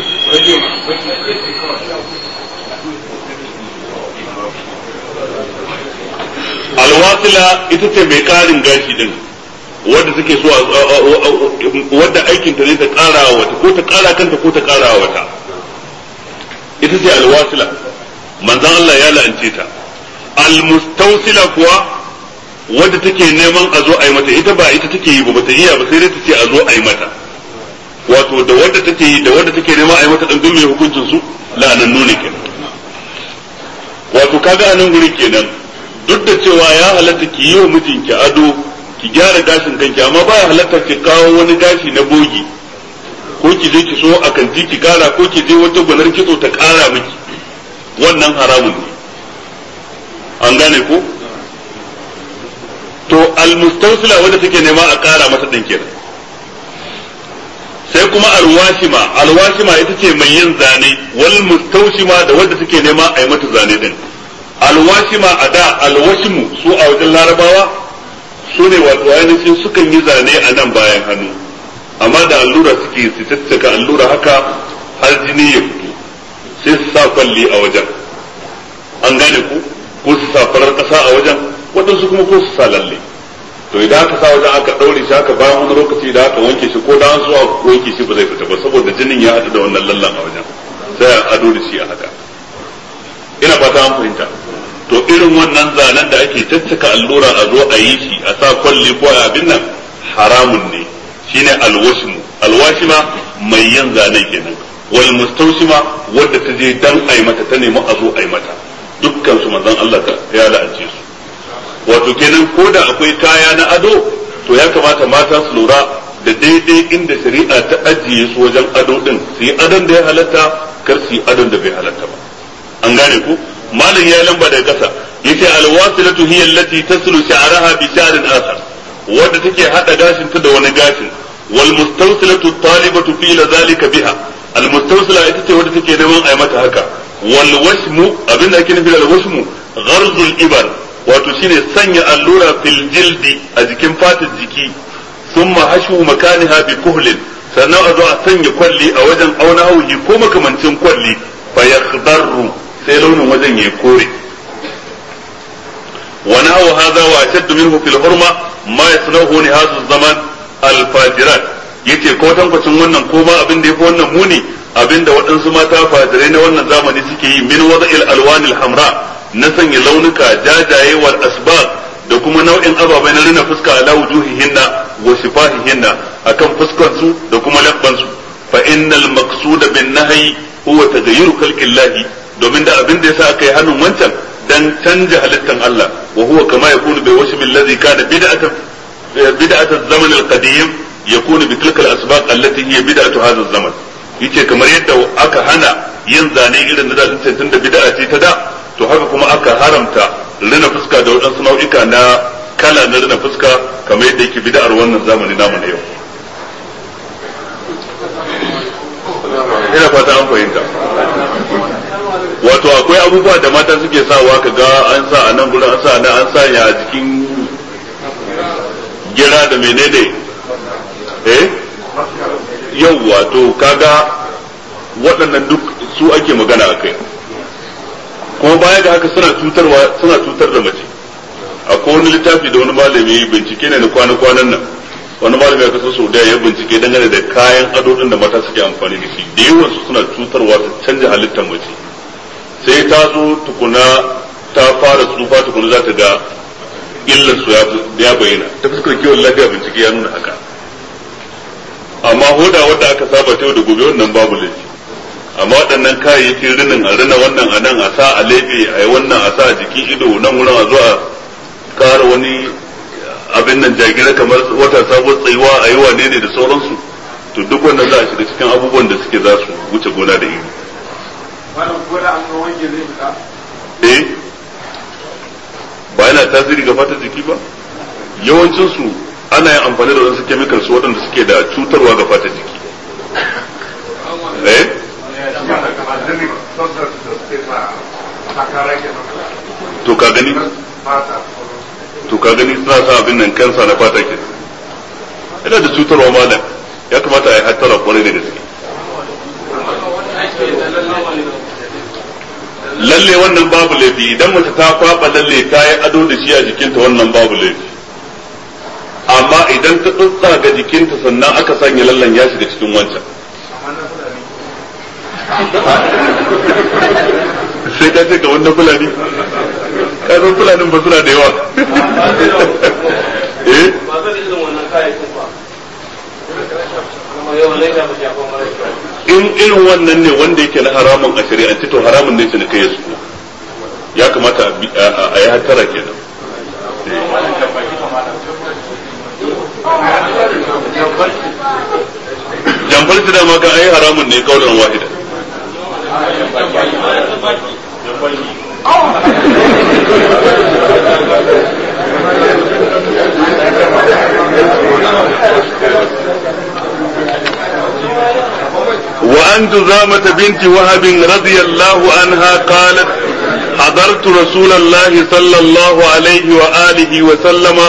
alwasila ita ce mai ƙarin gashi din wadda take so wadda aikin ta ne ta ƙara wata ko ta ƙara kanta ko ta ƙara wata ita ce alwasila manzon Allah ya la'ance ta almustawsila kuwa wadda take neman a zo a yi mata ita ba ita take yi ba bata iya ba sai dai ta ce a zo a yi mata wato da wadda take yi da wadda take neman a yi mata dan dole hukuncin su la'anannu ne kenan wato kaga a nan gurin kenan duk da cewa ya halatta ki yi wa mijinki ado ki gyara gashin kanki amma baya halatta ki kawo wani gashi na bogi ko ki je ki so a kanti ki kara ko ki je wata gwanar kitso ta kara miki wannan haramun ne an gane ko to almustawsila wadda take nema a kara mata din kenan sai kuma alwashima alwashima ita ce mai yin zane wal mustawshima da wadda take nema a yi mata zane din alwashima a da alwashimu su a wajen larabawa su ne wato ainihin sukan yi zane a nan bayan hannu amma da allura suke su tattaka allura haka har jini ya fito sai su sa kwalli a wajen an gane ku ko su sa farar kasa a wajen waɗansu kuma ko su sa lalle to idan aka sa wajen aka ɗaure shi haka bayan wani lokaci da aka wanke shi ko da an zuwa wanke shi ba zai fita ba saboda jinin ya haɗu da wannan lallan a wajen sai a ado da shi a haka ina fata an fahimta to irin wannan zanen da ake caccaka allura a zo a yi shi a sa kwalli ko a abin nan haramun ne shine alwashmu alwashima mai yin zanen kenan wal mustawshima wadda ta je dan ai mata ta nemi a zo ai mata dukkan su manzon Allah ta ya la'ance su wato kenan ko da akwai kaya na ado to ya kamata mata su lura da daidai inda shari'a ta ajiye su wajen ado din su yi adon da ya halatta kar su yi adon da bai halatta ba an gane ku malam ya lamba daga kasa yace alwasilatu hiya allati taslu sha'raha bi sha'rin akhar wadda take hada gashin ta da wani gashin wal mustawsilatu talibatu fi zalika biha al mustawsila ita ce wadda take neman ai mata haka wal washmu abinda ake nufi da al washmu gharzul ibar wato shine sanya allura fil jildi a jikin fatar jiki thumma hashu makaniha bi kuhlin sannan a zo a sanya kwalli a wajen auna hauhi ko makamancin kwalli fa yakhdarru sai launin wajen ya kore wa nahu hadha wa ashaddu minhu fil hurma ma yasnahu ni hadha zaman al fajirat yace ko tankwacin wannan ko ma abin da yafi wannan muni abinda waɗansu mata fajirai na wannan zamani suke yi min wada'il alwanil hamra na sanya launuka jajaye wal asbaq da kuma nau'in ababai na rina fuska ala wujuhihinna wa shifahihinna akan fuskar su da kuma labban su fa innal maqsuda bin nahyi huwa taghayyur khalqillah domin da abin da yasa aka yi hannun wancan dan canja halittan Allah wa huwa kama yakunu bi washmi alladhi kana bid'atan bid'atu az-zaman al-qadim yakunu bi tilka al-asbaq allati hiya bid'atu hadha az-zaman yace kamar yadda aka hana yin zane irin da zai tun da bid'a ce ta da to haka kuma aka haramta rina fuska da wadansu nau'ika na kala na rina fuska kamar yadda yake bid'ar wannan zamani namu na yau ina fata an fahimta wato akwai abubuwa da mata suke sawa ka ga an sa a nan gurin an sa nan an sa ya a jikin gira da menene eh yau wato kaga waɗannan duk su ake magana a kai kuma baya ga haka suna cutarwa suna cutar da mace akwai wani littafi da wani malami bincike ne na kwana-kwanan nan wani malami ya kasar Saudiya ya bincike dangane da kayan ado din da mata suke amfani da shi da yawan su suna cutarwa ta canja halittar mace sai ta zo tukuna ta fara tsufa tukuna za ta ga illar su ya bayyana ta fuskar kiwon lafiya bincike ya nuna haka amma hoda wadda aka saba ta yau da gobe wannan babu laifi amma waɗannan kayayyakin rinin a rina wannan a nan a sa a lebe a yi wannan a sa a jikin ido nan wurin a zo a kara wani abin nan jagira kamar wata sabon tsayuwa a yi wane ne da sauransu to duk wannan za a shiga cikin abubuwan da suke za su wuce gona da iri eh ba yana tasiri ga fata jiki ba yawancinsu ana yin amfani da wasu chemicals waɗanda suke da cutarwa ga fata jiki eh to ka gani to ka gani suna sa abin nan kansa na fata ke yana da cutarwa malam ya kamata a yi hattara kwarai da gaske lalle wannan babu laifi idan mace ta kwaba lalle ta yi ado da shi a jikinta wannan babu laifi amma idan ta tsotsa ga jikinta sannan aka sanya lallan ya shiga cikin wancan sai ka ce ga wannan fulani kasan fulanin ba suna da yawa eh ba zan irin wannan kayayyakin ba in irin wannan ne wanda yake na haramun a shari'anci to haramun ne shi kai su ya kamata a yi hattara kenan jambar da dama kan ayi haramun ne kaulan wahida وعن جزامة بنت وهب رضي الله عنها قالت حضرت رسول الله صلى الله عليه وآله وسلم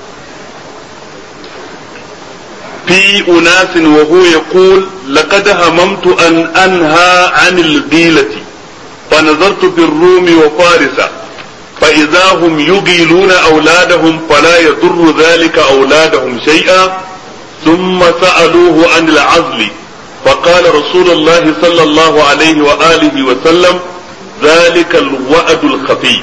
في أناس وهو يقول لقد هممت أن أنهى عن الغيلة فنظرت في الروم وفارس فإذا هم يغيلون أولادهم فلا يضر ذلك أولادهم شيئا ثم سألوه عن العزل فقال رسول الله صلى الله عليه وآله وسلم ذلك الوعد الخفي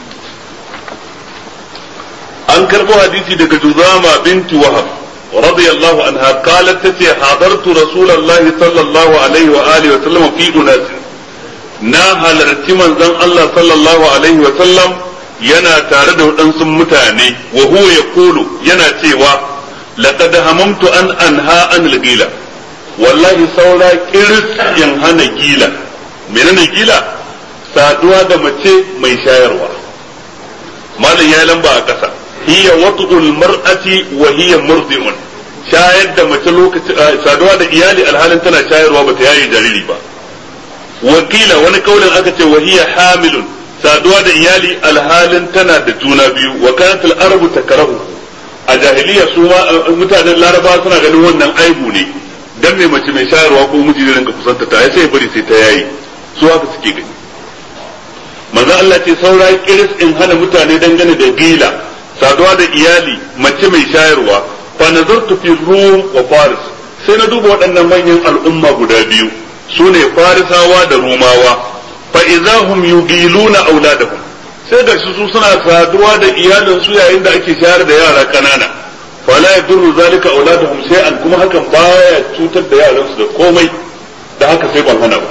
أنكر حديثي دك جزامة بنت وهب رضي الله عنها قالت تتي حضرت رسول الله صلى الله عليه وآله وسلم في أناس na halarci manzon Allah sallallahu alaihi wa sallam yana tare da waɗansu mutane wa huwa yaqulu yana cewa laqad hamamtu an anha an al-gila wallahi saura kiris in hana gila menene gila saduwa da mace mai shayarwa malam ya lamba a ƙasa hiya wat'ul mar'ati wa hiya murdi'un shayar da mace lokaci saduwa da iyali alhalin tana shayarwa bata yayi jariri ba wakila wani kaulin aka ce wahiya hamilun saduwa da iyali alhalin tana da juna biyu wa kanat al-arabu takrahu a jahiliya su mutanen laraba suna ganin wannan aibu ne dan mai mace mai shayarwa ko miji ne rinka kusanta ta sai bari sai ta yayi su haka suke gani manzo Allah ce saura kiris in hana mutane dangane da gila saduwa da iyali mace mai shayarwa fa nazartu fi rum wa faris sai na duba waɗannan manyan al'umma guda biyu su ne farisawa da rumawa fa idahum yugiluna auladahum sai da su suna saduwa da iyalin su yayin da ake shayar da yara kanana fala yadurru zalika auladuhum shay'an kuma hakan baya cutar da yaran su da komai da haka sai ban hana ba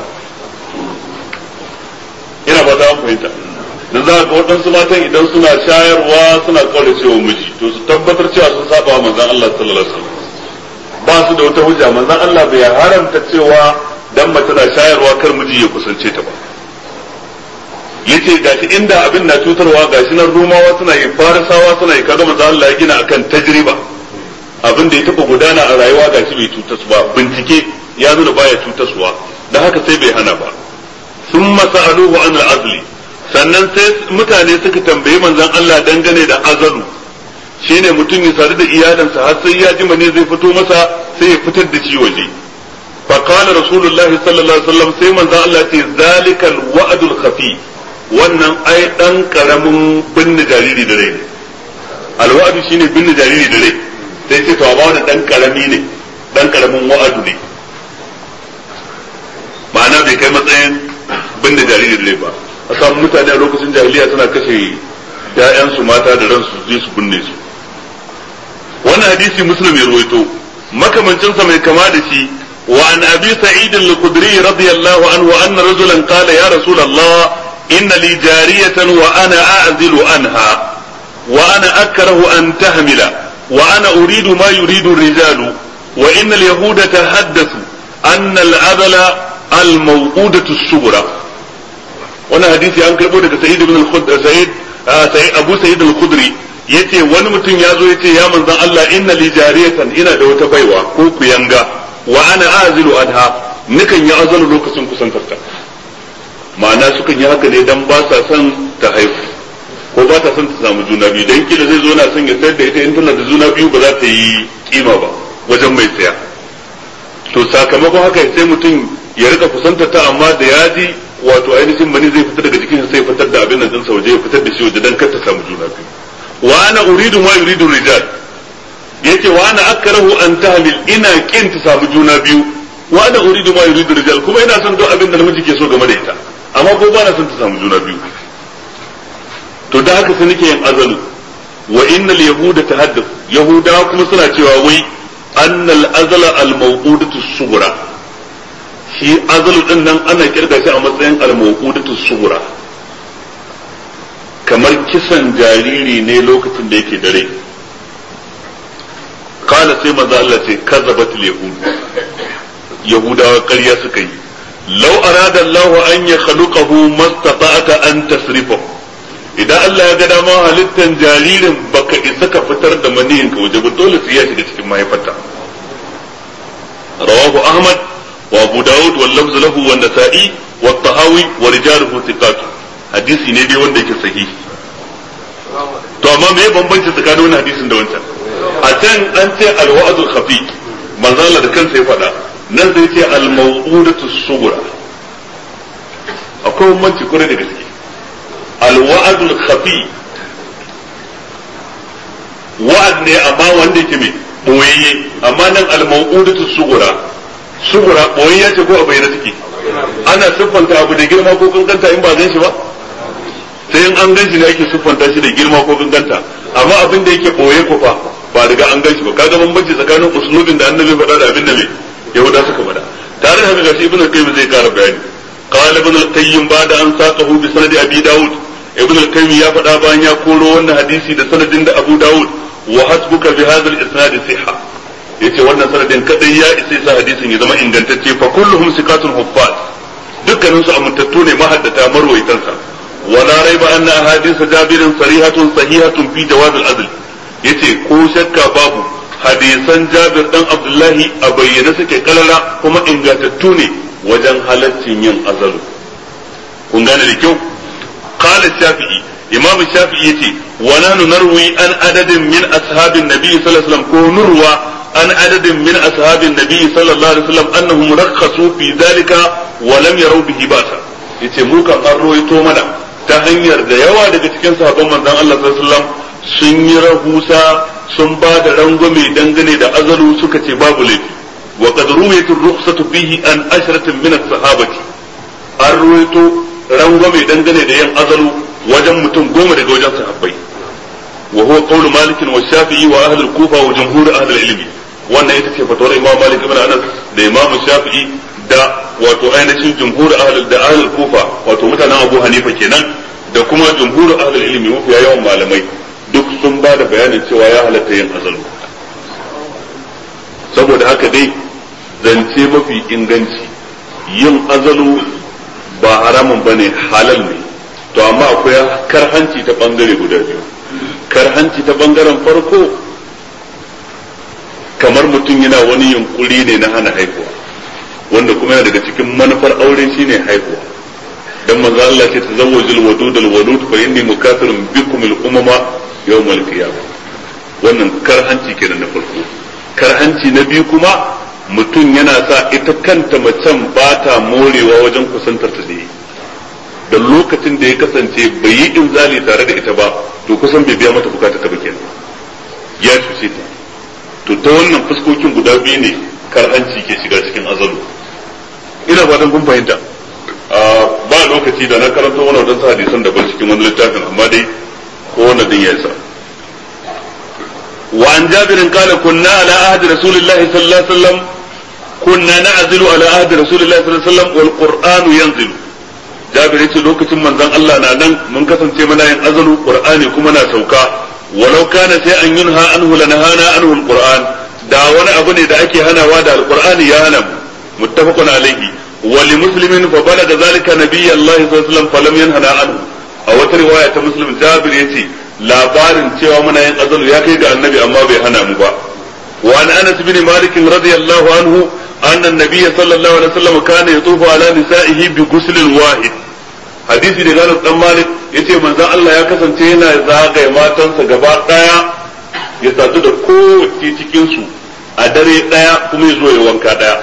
ina ba ta fahimta dan za ga waɗansu matan idan suna shayarwa suna kaure cewa miji to su tabbatar cewa sun saba wa manzon Allah sallallahu alaihi wasallam ba su da wata hujja manzon Allah bai haramta cewa dan mace na shayarwa kar miji ya kusance ta ba yace gashi inda abin na cutarwa gashi nan rumawa suna yi farisawa suna yi kaga manzon Allah ya gina akan tajriba abin da ya taba gudana a rayuwa gashi bai cutar su ba bincike ya nuna baya cutarwa dan haka sai bai hana ba thumma sa'aluhu an al-azli sannan sai mutane suka tambayi manzon Allah dangane da azalu shine mutum ya sadu da iyalansa har sai ya ji mane zai fito masa sai ya fitar da shi waje fa qala rasulullahi sallallahu alaihi wasallam sai manzon Allah ce zalikal wa'dul khafi wannan ai dan karamin binne jariri da rai alwa'du shine binne jariri da rai sai ce to ba wannan dan karami ne dan karamin wa'adu ne ma'ana bai kai matsayin binne jariri da rai ba a samu mutane a lokacin jahiliya suna kashe ‘ya'yansu mata da ransu zai su binne su wannan hadisi muslim ya ruwaito makamancinsa mai kama da shi wa an abi sa'id al-khudri radiyallahu anhu anna rajulan qala ya rasulullah inna li jariyatan wa ana a'zilu anha wa ana akrahu an tahmila wa ana uridu ma yuridu ar-rijalu wa inna al-yahuda tahaddathu anna al-adla al-mawqudatu as-sughra wannan hadisi an karbo daga Sa'id ibn al-Khudri Sa'id Sa'id Abu Sa'id al-Khudri yace wani mutum ya zo yace ya manzon Allah inna li jariyatan ina da wata baiwa ko kuyanga wa ana azilu anha nikan yi azalu lokacin kusantarta ma'ana sukan yi haka ne dan ba sa son ta haihu ko ba ta son ta samu juna biyu dan kila zai zo na son ya sayar da ita in tana da juna biyu ba za ta yi kima ba wajen mai saya to sakamakon haka sai mutum ya rika kusantar ta amma da yaji wato ainihin mani zai fitar daga jikin sai fitar da abin nan din sa waje ya fitar da shi waje dan kar ta samu juna biyu wa ana uridu ma yuridu rijal yace wa ana akrahu an tahmil ina kin ta samu juna biyu wa ana uridu ma yuridu rijal kuma ina son duk abin da namiji ke so game da ita amma ko ba na son ta samu juna biyu to da haka sai nake yin azalu wa innal yahuda tahaddathu yahuda kuma suna cewa wai annal azala al mawqudatu sughra shi azalu din nan ana kirga shi a matsayin al-mawqudatu sughra kamar kisan jariri ne lokacin da yake dare kala sai maza Allah ce kazzabat al-yahud yahudawa ƙarya suka yi law arada Allah an yakhluqahu mastata'ata an tasrifahu idan Allah ya ga dama halittan jaririn baka isa ka fitar da maniyin ka waje ba dole sai ya shiga cikin mahaifarta rawahu ahmad وابو داود واللفظ له والنسائي والطهاوي ورجاله ثقات hadisi ne dai wanda yake sahihi to amma me bambanci tsakanin wannan hadisin da wancan a can an ce al-wa'dul khafi manzo Allah da kansa ya faɗa nan zai ce al-maw'udatu sughra akwai bambanci kore da gaske al-wa'dul khafi wa'ad ne amma wanda yake mai boyayye amma nan al-maw'udatu sughra sugura boyayya ce ko a bayyana take ana siffanta abu da girma ko kankanta in ba gan shi ba sai in an gan shi ne ake siffanta shi da girma ko kankanta amma abin da yake boye ko fa ba riga an gan shi ba kaga bambanci tsakanin uslubin da annabi faɗa da abin da me yahuda suka faɗa tare da haka gashi ibnu al-qayyim zai kara bayani qala ibnu al-qayyim ba'da an saqahu bi sanadi abi daud ibnu al-qayyim ya faɗa bayan ya koro wannan hadisi da sanadin da abu daud wa hasbuka bi hadha al-isnad sihha yace wannan sanadin kadai ya isa sa hadisin ya zama ingantacce fa kulluhum sikatun huffaz dukkanin su amintattu ne mahaddata marwaitan sa wala raiba anna ahadith jabirin sarihatun sahihatun fi jawaz al-adl yace ko shakka babu hadisan jabir dan abdullahi a bayyana suke kalala kuma ingantattu ne wajen halaccin yin azalu kun gane da kyau qala shafi'i imam shafi'i yace wa nanu narwi an adadin min ashabin nabi sallallahu alaihi wasallam ko nurwa عن عدد من أصحاب النبي صلى الله عليه وسلم أنهم رخصوا في ذلك ولم يروا به بأسا yace mu kan an ruwaito mana ta hanyar da yawa daga cikin sahabban manzon Allah sallallahu alaihi wasallam sun yi rahusa sun ba da rangwame dangane da azalu suka ce babu laifi wa qad ruwayat ar-rukhsatu fihi an ashratin min as-sahabati an ruwaito rangwame dangane da yin azalu wajen mutum goma daga wajen sahabbai wa huwa qawlu Malik wa Shafi'i wa ahli al-Kufa wa jumhur ahli al-ilm wannan ita ce fatawar Imam Malik ibn Anas da Imam Shafi'i da wato ainihin jumhur ahli da ahli al-Kufa wato mutanen Abu Hanifa kenan da kuma jumhur ahli al-ilm mafiya yawan malamai duk sun ba da bayanin cewa ya halatta yin azalu saboda haka dai zance mafi inganci yin azalu ba haramun bane halal ne to amma akwai karhanci ta bangare guda biyu karhanci ta bangaren farko kamar mutum yana wani yunkuri ne na hana haihuwa wanda kuma yana daga cikin manufar aure shine haihuwa dan manzo Allah ce tazawwajul wadud al wadud fa inni mukathirun bikum al umama yawm al qiyamah wannan karhanci kenan na farko karhanci na biyu kuma mutum yana sa ita kanta macen ba ta morewa wajen kusantar ta da da lokacin da ya kasance bai yi inzali tare da ita ba to kusan bai biya mata bukata ta ba kenan ya cuce ta to ta wannan fuskokin guda biyu ne karhanci ke shiga cikin azalu ina fatan kun fahimta ba lokaci da na karanta wani wadansu hadisan daban cikin wani littafin amma dai ko wani din ya isa وعن جابر قال كنا على عهد رسول الله صلى الله عليه وسلم كنا نعزل على عهد رسول الله صلى الله عليه وسلم والقرآن ينزل جابر يقول لوكتين من ذن الله نانن من كسن تيمنا ينزل القرآن كما نسوكا ولو كان شيئا ينهى عنه لنهانا عنه القرآن دا وانا ابني دا اكي هنا وادا القرآن يا هنم متفق عليه ولمسلم فبلغ ذلك نبي الله صلى الله عليه وسلم فلم ينهنا عنه او رواية مسلم جابر يقول labarin cewa muna yin azalu ya kai ga annabi amma bai hana mu ba wa an anas bin malik radiyallahu anhu anna an-nabiy sallallahu alaihi wasallam kana yatufu ala nisa'ihi bi ghusl wahid hadisi da Anas dan Malik yace manzon Allah ya kasance yana zagaye matansa gaba daya ya sadu da kowace cikin su a dare daya kuma ya zo ya wanka daya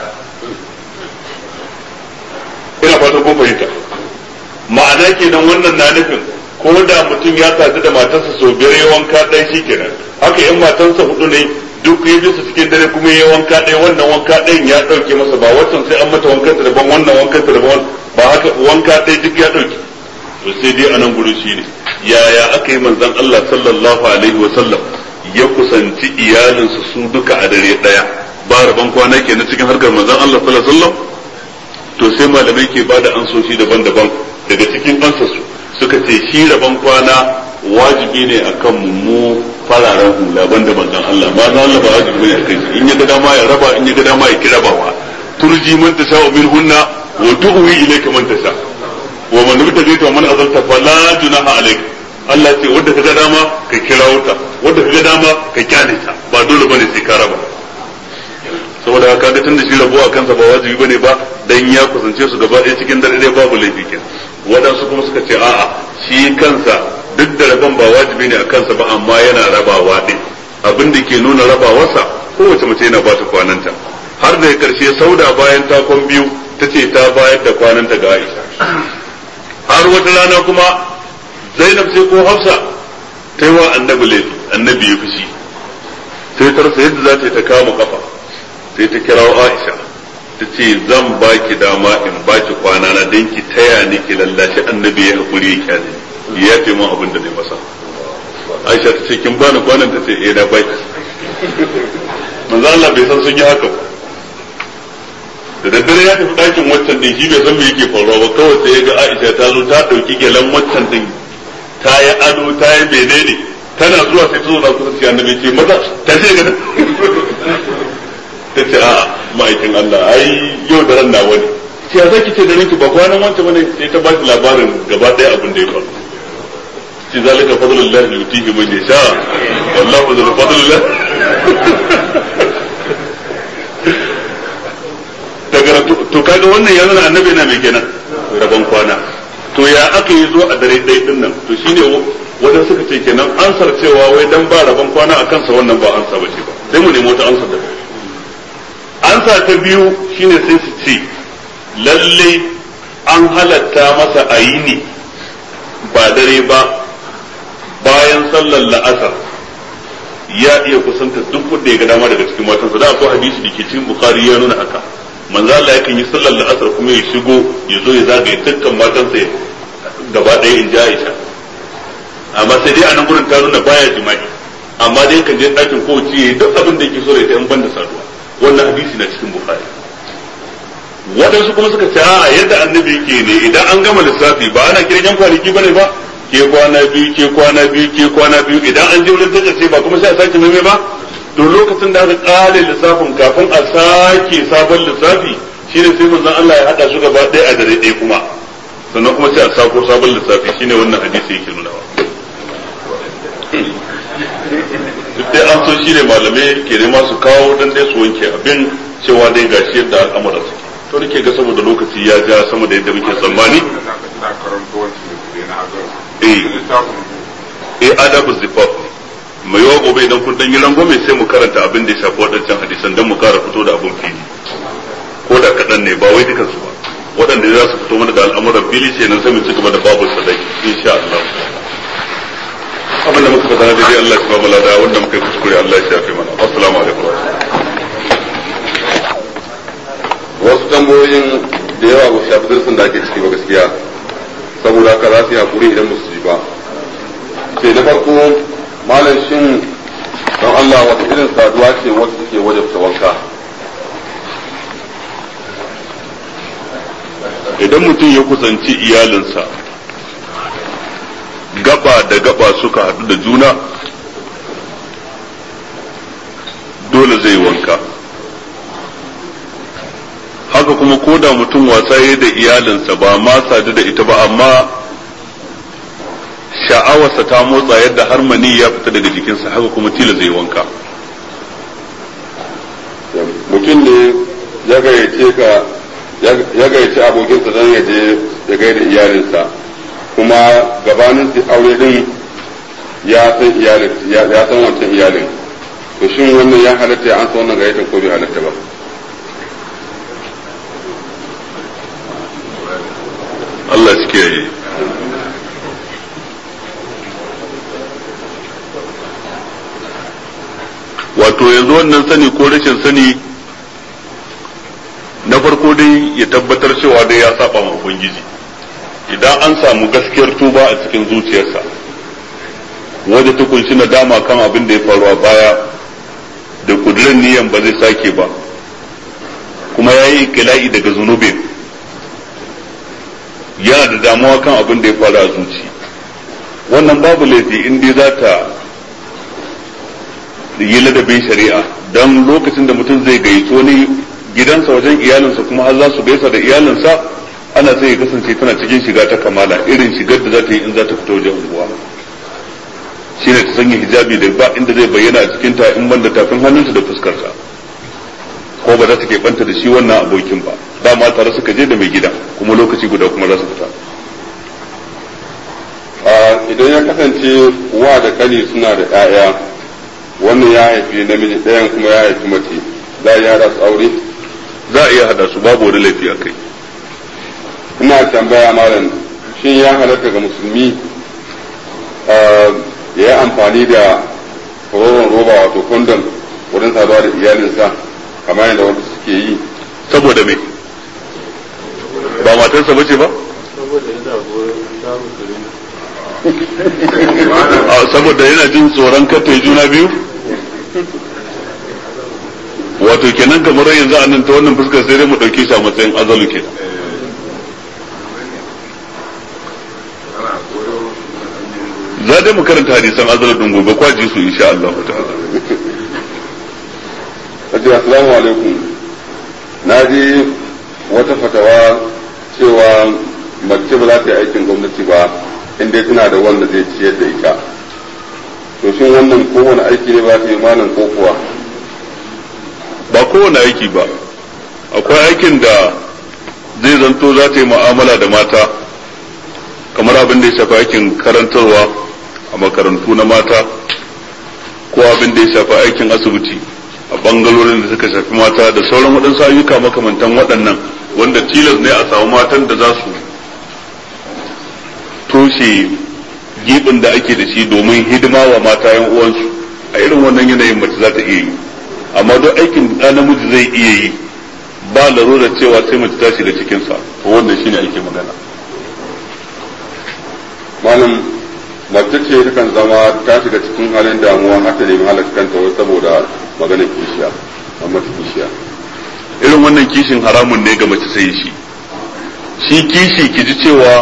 ina fatan kun fahimta ma'ana kenan wannan na nufin ko da mutum ya sadu da matarsa sau biyar ya wanka ɗaya shi kenan haka yan matarsa hudu ne duk ya bi su cikin dare kuma ya wanka ɗaya wannan wanka ɗayan ya ɗauke masa ba waccan sai an mata wankan ta daban wannan wankan ta daban ba haka wanka ɗaya duk ya ɗauke to sai dai anan gurin shi ne yaya aka yi manzon Allah sallallahu alaihi wa sallam ya kusanci iyalinsa su duka a dare ɗaya ba rabon kwana kenan cikin harkar manzon Allah sallallahu alaihi wa sallam to sai malamai ke bada ansoshi daban-daban daga cikin ansarsu suka ce shi rabon kwana wajibi ne akan mu fararen hula banda manzon Allah ma zan Allah ba wajibi ne akan shi in ya ga dama ya raba in ya ga dama ya kira bawa turji man tasha wa minhunna wa tu'wi ilayka man tasha wa man yubtaghi wa man azalta fala junaha alayk Allah ce wanda ka ga dama ka kira wuta wanda ka ga dama ka kyale ta ba dole bane sai ka raba saboda haka ga tunda shi rabuwa kansa ba wajibi bane ba dan ya kusance su gaba ɗaya cikin dare dai babu laifi kenan waɗansu kuma suka ce a'a shi kansa duk da rabon ba wajibi ne a kansa ba amma yana rabawa ɗin abin da ke nuna rabawarsa kowace mace yana ba ta kwananta har da karshe sauda bayan takon biyu ta ce ta bayar da kwananta ga Aisha har wata rana kuma Zainab sai ko Hafsa ta yi wa annabi laifi annabi ya fushi sai ta rasa yadda za ta yi ta kama kafa sai ta kirawo Aisha ta ce zan baki dama in baki kwana na dan ki taya ni ki lallashi annabi ya hakuri ya kyale ya ce mun abin da ne masa Aisha ta ce kin bani kwanan ta ce eh na baki manzo Allah bai san sun yi haka da daddare ya tafi dakin waccan din shi bai san me yake faruwa ba kawai sai ya ga Aisha ta zo ta dauki gelan waccan din ta yi ado ta yi menene tana zuwa sai ta zo da kusa sai annabi ce maza ta ce ga ta ce a ma'aikin Allah ai yau da ran nawa ne ce ya zaki ce da ranki ba kwanan wancan bane sai ta ba shi labarin gaba daya abin da ya faru ce zalika fadlullah yutihi man yasha wallahu dhul fadlillah daga to kaga wannan ya nuna annabi na mai kenan rabon kwana to ya aka yi zo a dare ɗaya din nan to shine wadanda suka ce kenan ansar cewa wai dan ba rabon kwana a kansa wannan ba ansa bace ba sai mu nemi wata ansar da ansa ta biyu shine sai su ce lalle an halatta masa a yi ne ba dare ba bayan sallar la'asar ya iya kusanta duk wanda ya ga dama daga cikin matansa da akwai hadisi da ke cikin bukhari ya nuna haka manzo Allah yakan yi sallar la'asar kuma ya shigo ya zo ya zagaye dukkan matansa gaba ɗaya in ji Aisha amma sai dai a nan gurin ta nuna baya jima'i amma dai kan je ɗakin kowace yayi duk abin da yake so da ita in banda saduwa wannan hadisi na cikin bukhari waɗansu kuma suka ce a yadda annabi yake ne idan an gama lissafi ba ana kirgan kwanaki bane ba ke kwana biyu ke kwana biyu ke kwana biyu idan an je wurin tace ba kuma sai a sake mai ba to lokacin da aka kare lissafin kafin a sake sabon lissafi shine sai manzon Allah ya hada su gaba ɗaya a dare ɗaya kuma sannan kuma sai a sako sabon lissafi shine wannan hadisi yake nuna wa duk dai an so shine malamai ke nema su kawo dan dai su wanke abin cewa dai gashi yadda al'amuran suke to nake ga saboda lokaci ya ja sama da yadda muke tsammani eh eh adabu zifaf mai yawa gobe idan kun dan yi rangwame sai mu karanta abin da ya shafi waɗancan hadisan dan mu kara fito da abin fili ko da kaɗan ne ba wai dukan su ba waɗanda za su fito mana da al'amuran fili sai nan sai mu ci gaba da babu sadaki insha Allah abin da muka faɗa daidai Allah ya ba mu lada wanda muka yi kuskure Allah ya shafe mana assalamu alaikum wasu tambayoyin da yawa ba shafi darsin da ake ciki ba gaskiya saboda haka za su yi hakuri idan musu ji ba sai na farko malam shin don Allah wata irin saduwa ce wacce take wajabta wanka idan mutum ya kusanci iyalinsa gaba da gaba suka haɗu da juna dole zai wanka haka kuma ko da mutum wasa ya da iyalinsa ba ma sadu da ita ba amma sha'awarsa ta motsa yadda har mani ya fita daga jikinsa haka kuma tila zai wanka mutum ne ya gayyace ka ya gayyace abokinsa don ya je ya gaida iyalinsa kuma gabanin aure din ya san iyalin ya san wancan iyalin to shin wannan ya halatta ya ansa wannan gayyatar ko bai halatta ba Allah shi ke yi wato yanzu wannan sani ko rashin sani na farko dai ya tabbatar cewa dai ya saba ma ubangiji idan an samu gaskiyar tuba a cikin zuciyarsa wadda ta kunshi nadama kan abin da ya faru a baya da kudirin niyan ba zai sake ba kuma ya yi ikila'i daga zunubin yana da damuwa kan abin da ya faru a zuci wannan babu laifi in dai za ta yi ladabin shari'a don lokacin da mutum zai gayyaci wani gidansa wajen iyalinsa kuma har za su gaisa da iyalinsa ana sai ya kasance tana cikin shiga ta kamala irin shigar da za ta yi in za ta fita wajen unguwa shine ta sanya hijabi da ba inda zai bayyana a cikinta in banda tafin hannunta da fuskarta ko ba za ta keɓanta da shi wannan abokin ba dama tare suka je da mai gida kuma lokaci guda kuma za su fita idan ya kasance wa da kani suna da 'ya'ya wannan ya haifi namiji ɗayan kuma ya haifi mace za a iya hada su aure za a iya hada su babu wani laifi a kai ina tambaya malam shin ya halatta ga musulmi ya yi amfani da kororon roba wato kondom wurin saduwa da iyalinsa kamar yadda wanda suke yi saboda me ba matarsa bace ba saboda yana jin tsoron kata juna biyu wato kenan kamar yanzu a nan ta wannan fuskar sai dai mu dauke shi a matsayin azalu kenan za dai mu karanta hadisan azalu din gobe kwaji su insha Allah ta'ala assalamu alaikum na ji wata fatawa cewa mace ba za ta yi aikin gwamnati ba in dai tana da wanda zai ciyar da ita to shin wannan kowane aiki ne ba ta yi malam ko kuwa ba kowane aiki ba akwai aikin da zai zanto za ta yi mu'amala da mata kamar abin da ya shafi aikin karantarwa a makarantu na mata ko abin da ya shafi aikin asibiti a bangarorin da suka shafi mata da sauran waɗansu ayyuka makamantan waɗannan wanda tilas ne a samu matan da za su toshe gibin da ake da shi domin hidima wa mata yan uwansu a irin wannan yanayin mace za ta iya yi amma don aikin da namiji zai iya yi ba larurar cewa sai mace ta shiga cikinsa to wannan shine ake magana malam mace ce takan zama ta shiga cikin halin damuwa har ta nemi halaka kanta wai saboda maganar kishiya amma ta kishiya irin wannan kishin haramun ne ga mace sai shi shi kishi ki ji cewa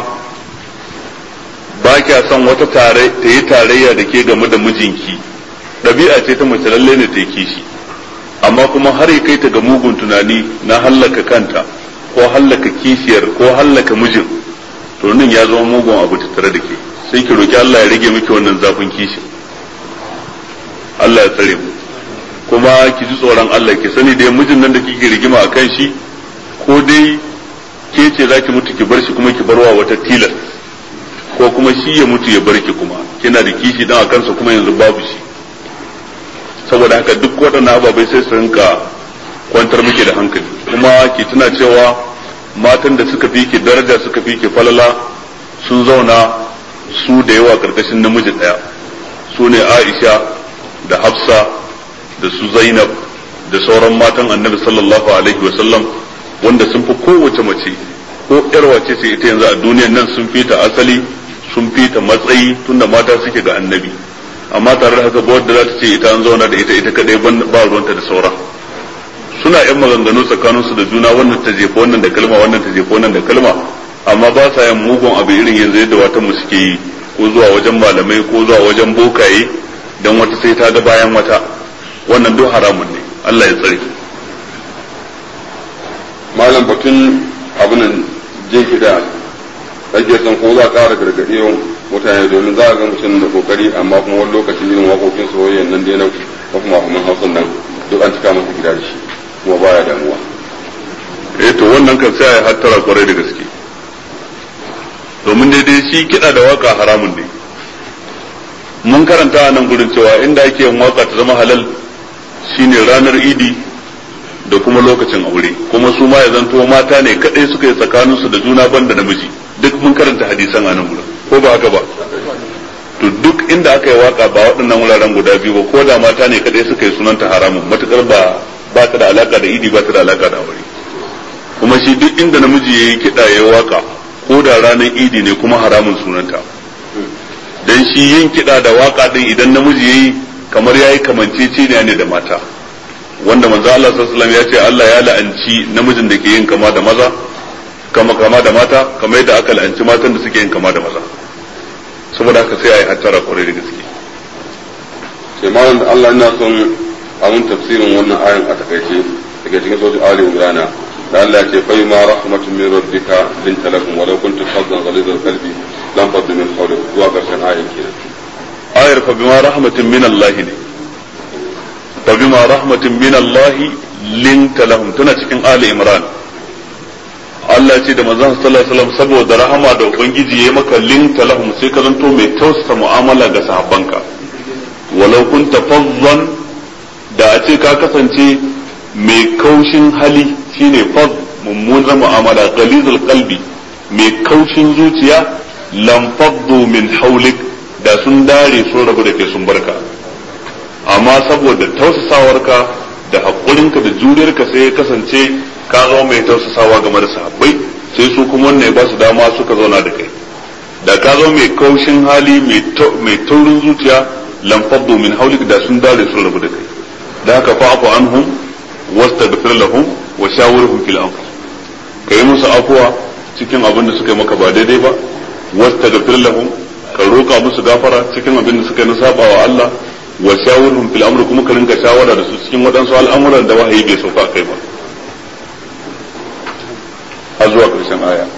ba kya son wata tare ta yi tarayya da ke game da mijinki ɗabi'a ce ta mace lalle ne ta yi kishi amma kuma har ya kai ta ga mugun tunani na hallaka kanta ko hallaka kishiyar ko hallaka mijin to nan ya zama mugun abu tattare da ke sai ki roki Allah ya rage miki wannan zafin kishi Allah ya tsare mu kuma ki ji tsoron Allah ki sani dai mijin nan da kike rigima akan shi ko dai ke ce zaki mutu ki bar shi kuma ki barwa wata tilas ko kuma shi ya mutu ya bar ki kuma kina da kishi dan akan sa kuma yanzu babu shi saboda haka duk waɗannan ababai sai su rinka kwantar miki da hankali kuma ki tuna cewa matan da suka fi ki daraja suka fi ki falala sun zauna su da yawa karkashin namiji daya su ne Aisha da Hafsa da su Zainab da sauran matan Annabi sallallahu alaihi wa sallam wanda sun fi kowace mace ko yar wace ce ita yanzu a duniyar nan sun fi ta asali sun fi ta matsayi tunda mata suke ga Annabi amma tare da haka ba wadda za ta ce ita an zauna da ita ita kadai ba ruwanta da sauran suna yan maganganu tsakaninsu da juna wannan ta jefa wannan da kalma wannan ta jefa wannan da kalma amma ba sa yin mugun abu irin yanzu yadda wata mu suke yi ko zuwa wajen malamai ko zuwa wajen bokaye dan wata sai ta ga bayan wata wannan duk haramun ne Allah ya tsare malam batun abunan je kida ake san ko za a ƙara gargaɗe mutane domin za a ga mutum da kokari amma kuma wani lokaci irin waƙoƙin soyayya nan dai na ko kuma kuma hausan nan duk an cika masa gida da shi kuma baya damuwa eh to wannan kan sai ya hattara kwarai da gaske domin daidai shi kiɗa da waka haramun ne mun karanta a nan gurin cewa inda ake yin waka ta zama halal shine ranar idi da kuma lokacin aure kuma su ma ya zanto mata ne kadai suka yi tsakaninsu da juna banda namiji duk mun karanta hadisan a nan gurin ko ba haka ba to duk inda aka yi waka ba waɗannan wuraren guda biyu ba ko da mata ne kadai suka yi sunanta haramun matukar ba ba ta da alaka da idi ba ta da alaka da aure kuma shi duk inda namiji yayi kiɗa yayi waka ko da ranar idi ne kuma haramun sunanta dan shi yin kiɗa da waka din idan namiji yayi kamar yayi kamanceceniya ne da mata wanda manzo Allah sallallahu alaihi wasallam ya ce Allah ya la'anci namijin da ke yin kama da maza kama kama da mata kamar yadda aka la'anci matan da suke yin kama da maza saboda haka sai a yi hattara kwarai da gaske sai malam da Allah ina son a mun tafsirin wannan ayin a takaice daga cikin sojin Ali Imran da Allah ya ce fa ma rahmatun min rabbika linta lakum wa law kuntum faddan ghalizal qalbi lam faddu min hawlik zuwa karshen ayin kenan ayar fa bima rahmatin min Allah ne fa bima rahmatin min Allah linta lahum tana cikin Ali Imran Allah ce da manzon sallallahu alaihi wasallam saboda rahama da ubangiji yayi maka linta lahum sai ka zanto mai tausasa mu'amala ga sahabbanka walau kunta fazzan da a ce ka kasance mai kaushin hali shine faz mummunar mu'amala ghalizul qalbi mai kaushin zuciya lam faddu min hawlik da sun dare sun rabu da ke sun barka amma saboda tausasawarka da haƙurinka da juriyarka sai ya kasance ka zama mai tausasawa game da sahabbai sai su kuma wannan ya ba su dama suka zauna da kai da ka zama mai kaushin hali mai taurin zuciya lam faddu min hawlik da sun dare sun rabu da kai da haka fa'fu anhum wastaghfir lahum wa shawirhum fil amr kai musu afwa cikin abin da suka yi maka ba daidai ba wastaghfir lahum ka roka musu gafara cikin abin da suka yi na sabawa Allah wa shawirhum fil amr kuma ka rinka shawara da su cikin waɗansu al'amuran da wahayi bai sauka kai ba har zuwa ƙarshen aya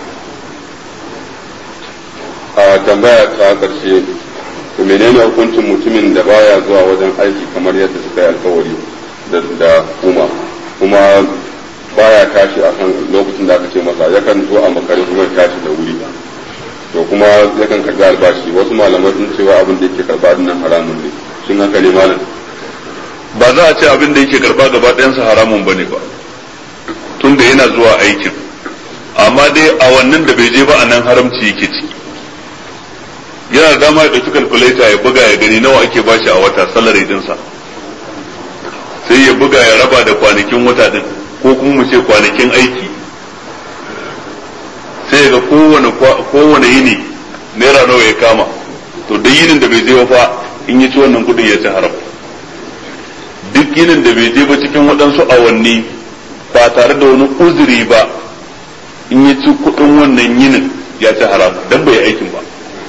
a tambaya ta ƙarshe to menene hukuncin mutumin da baya zuwa wajen aiki kamar yadda suka yi alkawari da kuma kuma baya tashi a kan lokacin da aka ce masa yakan zo a makare kuma tashi da wuri to kuma yakan karɓi albashi wasu malamai sun cewa abin da yake karɓa dinnan haramun ne shin haka ne malam ba za a ce abin da yake karɓa gaba ɗayansa haramun bane ba tunda yana zuwa aikin amma dai a wannan da bai je ba a nan haramci yake ciki yana da dama ya ɗauki calculator ya buga ya gani nawa ake bashi a wata salary dinsa sai ya buga ya raba da kwanakin wata din ko kuma mu ce kwanakin aiki sai ga kowane kowane yini naira nawa ya kama to duk yinin da bai je ba fa in ya ci wannan kudin ya ci haram. Duk yinin da bai je ba cikin waɗansu awanni ba tare da wani uzuri ba in ya ci kudin wannan yinin ya ci haram dan bai aikin ba.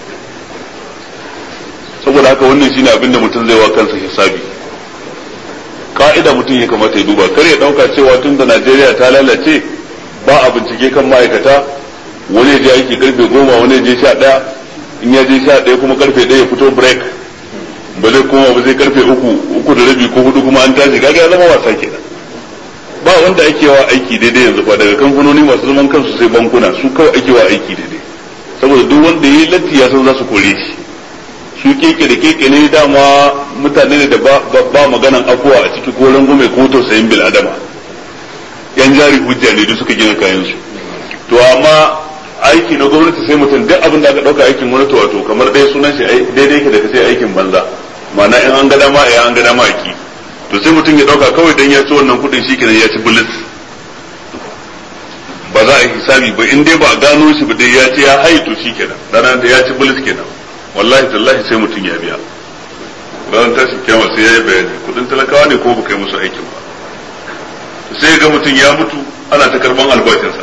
Saboda haka wannan shine abin da mutum zai wa kansa hisabi. Ka'ida mutum ya kamata ya duba, kar ya dauka cewa tun da Najeriya ta lalace ba a bincike kan ma'aikata, wani ya je aiki karfe goma wani ya je sha ɗaya, in ya je sha ɗaya kuma karfe ɗaya ya fito break, ba zai koma ba zai karfe uku uku da rabi ko hudu kuma an tashi, kaga ya zama wasa kenan. Ba wanda ake wa aiki daidai yanzu ba, daga kamfanoni masu zaman kansu sai bankuna, su kawai ake wa aiki daidai, saboda duk wanda ya yi latti ya san za su kore shi. Su keke da keke ne dama mutane ne da ba, ba maganan afuwa a ciki ko rangume ko tausayin bil adama, yan jari hujja ne duk suka gina kayan su. To amma aiki na gwamnati sai mutum duk abin da aka dauka aikin gwamnati wato kamar dai sunan shi daidai yake da kace aikin banza, ma'ana in an ga dama ya an ga dama aki. To sai mutum ya dauka kawai dan ya ci wannan kudin shikenan ya ci bulis, ba za a yi hisabi ba, in dai ba a gano shi ba dai ya ce ya haitu shikenan ranar da ya ci bulis kenan, wallahi tallahi sai mutum ya biya ranar tashin kyama sai ya yi bayani kudin talakawa ne ko ba kai musu aikin ba. Sai ga mutum ya mutu ana ta karban albashinsa.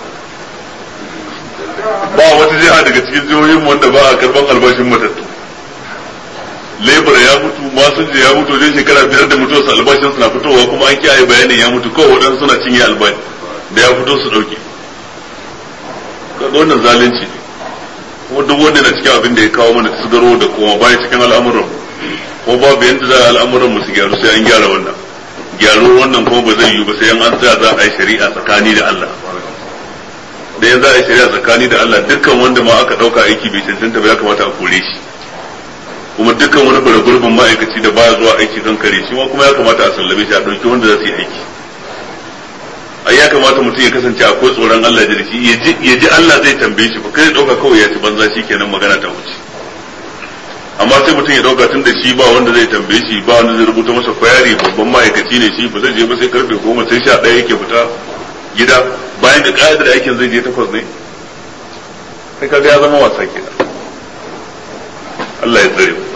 Ba wata jiha daga cikin jihohin wanda ba a karban albashin matattu. Lebura ya mutu, masunji ya mutu wajen shekara biyar da mutuwarsa albashinsa na fitowa kuma an kiyaye bayanin ya mutu, kawai waɗansu suna cinye albashi da ya fito su ɗauke. Kaga wannan zalunci ne. Kuma duk wanda na cikin abin da ya kawo mana tasgaro da kuma baya cikin al'amuran, ko babu yanda za a al'amuran mu su gyaru sai an gyara wannan. Gyaro wannan kuma ba zai yi ba sai an tsaya za a yi shari'a tsakani da Allah. Da yanzu za a yi shari'a tsakani da Allah, dukkan wanda ma aka dauka aiki bai cancanta ba ya kamata a kore shi. Kuma dukkan wani bara gurbin ma'aikaci da baya zuwa aiki kan kare shi ma kuma ya kamata a sallame shi a dauki wanda za su yi aiki. Ai ya kamata mutum ya kasance akwai tsoron Allah da shi, ya ji Allah zai tambaye shi ba kai dauka kawai ya ci banza shi kenan magana ta wuce. Amma sai mutum ya dauka tun da shi ba wanda zai tambaye shi, ba wanda zai rubuta masa kwayari, babban ma'aikaci ne shi, ba zai je ba sai karfe goma sai sha ɗaya yake fita gida, bayan da ƙa'idar aikin zai je takwas ne. Sai kaga ya zama wasa kenan. Allah ya tsare mu.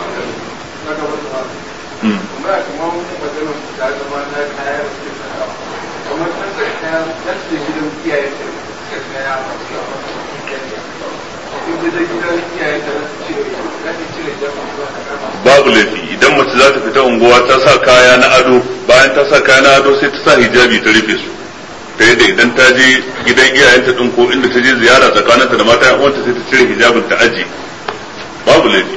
Babu laifi idan mace za ta fita unguwa ta sa kaya na ado, bayan ta sa kaya na ado sai ta sa hijabi ta rufe su, ta yadda idan ta je gidan iyayenta din ko inda ta je ziyara tsakaninta da mata yan uwanta sai ta cire hijabin ta aji, babu laifi.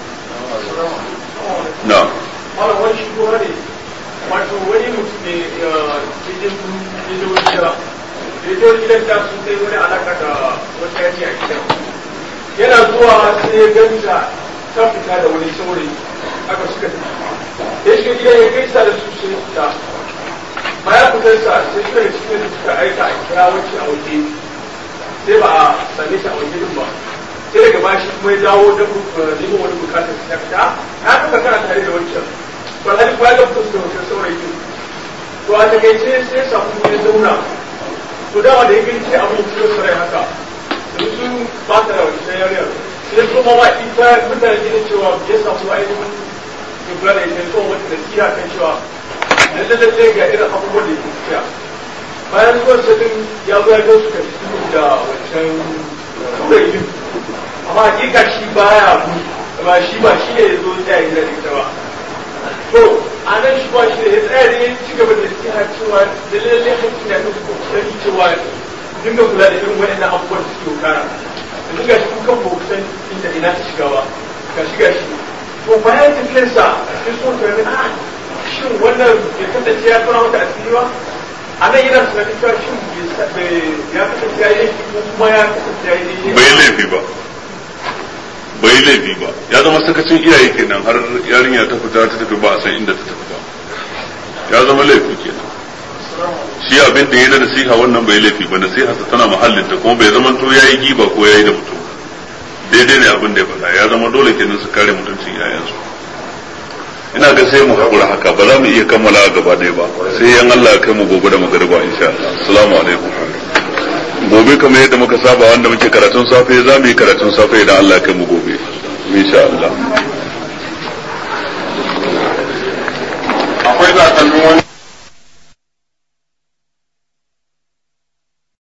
Na wani shigo ne wato wani mutum ne cikin gidan gida gidan gidan ta sun kai wani alaka da wata yaji a gidan, yana zuwa sai ya ganta ta fita da wani saurayi aka suka tafi, ya shiga gidan ya gaisa da su sai fita, bayan fitarsa sai suka yi cikin suka aika a kira wacce a waje, sai ba a same shi a waje din ba, sai daga bashi kuma ya dawo da neman wani bukatar ta fita, ya kaka kana tare da wancan to alhali kuma ya ga fitar da wancan saurayi din, to a takaice sai samu ya zauna, to dama da ya gani sai abin da ya sarai haka sun ba ta da wancan yariyar, sai kuma ma ita mutane gidan cewa ya samu ainihin ya kula da ita so wata nasiha kan cewa lalle lalle ga irin abubuwan da yake tafiya. Bayan zuwan sadin ya zo ya gausu ka cikin da wancan saurayin, amma hakika shi baya mu ba shi ba shi ne ya zo ya yi da ita ba. To a nan shi ba shi ne ya tsaya da ya ci gaba da nasiha cewa lalle lalle hakki na kan kokari cewa dinga kula da irin waɗannan abubuwan da suke kara. Yanzu ga shi kukan ba kusan inda ina ta shiga ba, ga shi ga shi. To bayan tafiyarsa sai so ta yi a shin wannan bai kasance ya tura mata asiri ba? A nan yana tunanin cewa shin ya kasance ya yi ko kuma ya kasance ya yi bai laifi ba. Bai laifi ba, ya zama sakacin iyaye kenan har yarinya ta fita ta tafi ba a san inda ta tafi ba. Ya zama laifi kenan. Shi abin da ya da nasiha wannan bai laifi ba, nasiha ta tana muhallinta kuma bai zama to ya yi giba ko ya yi da mutum. Daidai ne abin da ya faɗa, ya zama dole kenan su kare mutuncin yayansu. Ina ga sai mu haƙura haka, ba za mu iya kammala gaba ɗaya ba, sai yan Allah ya kai mu gobe da magariba insha Allah. Assalamu alaikum. Gobe kamar yadda muka saba wanda muke karatun safe za mu yi karatun safe idan Allah ya kai mu gobe. insha Allah. Akwai takalmin wani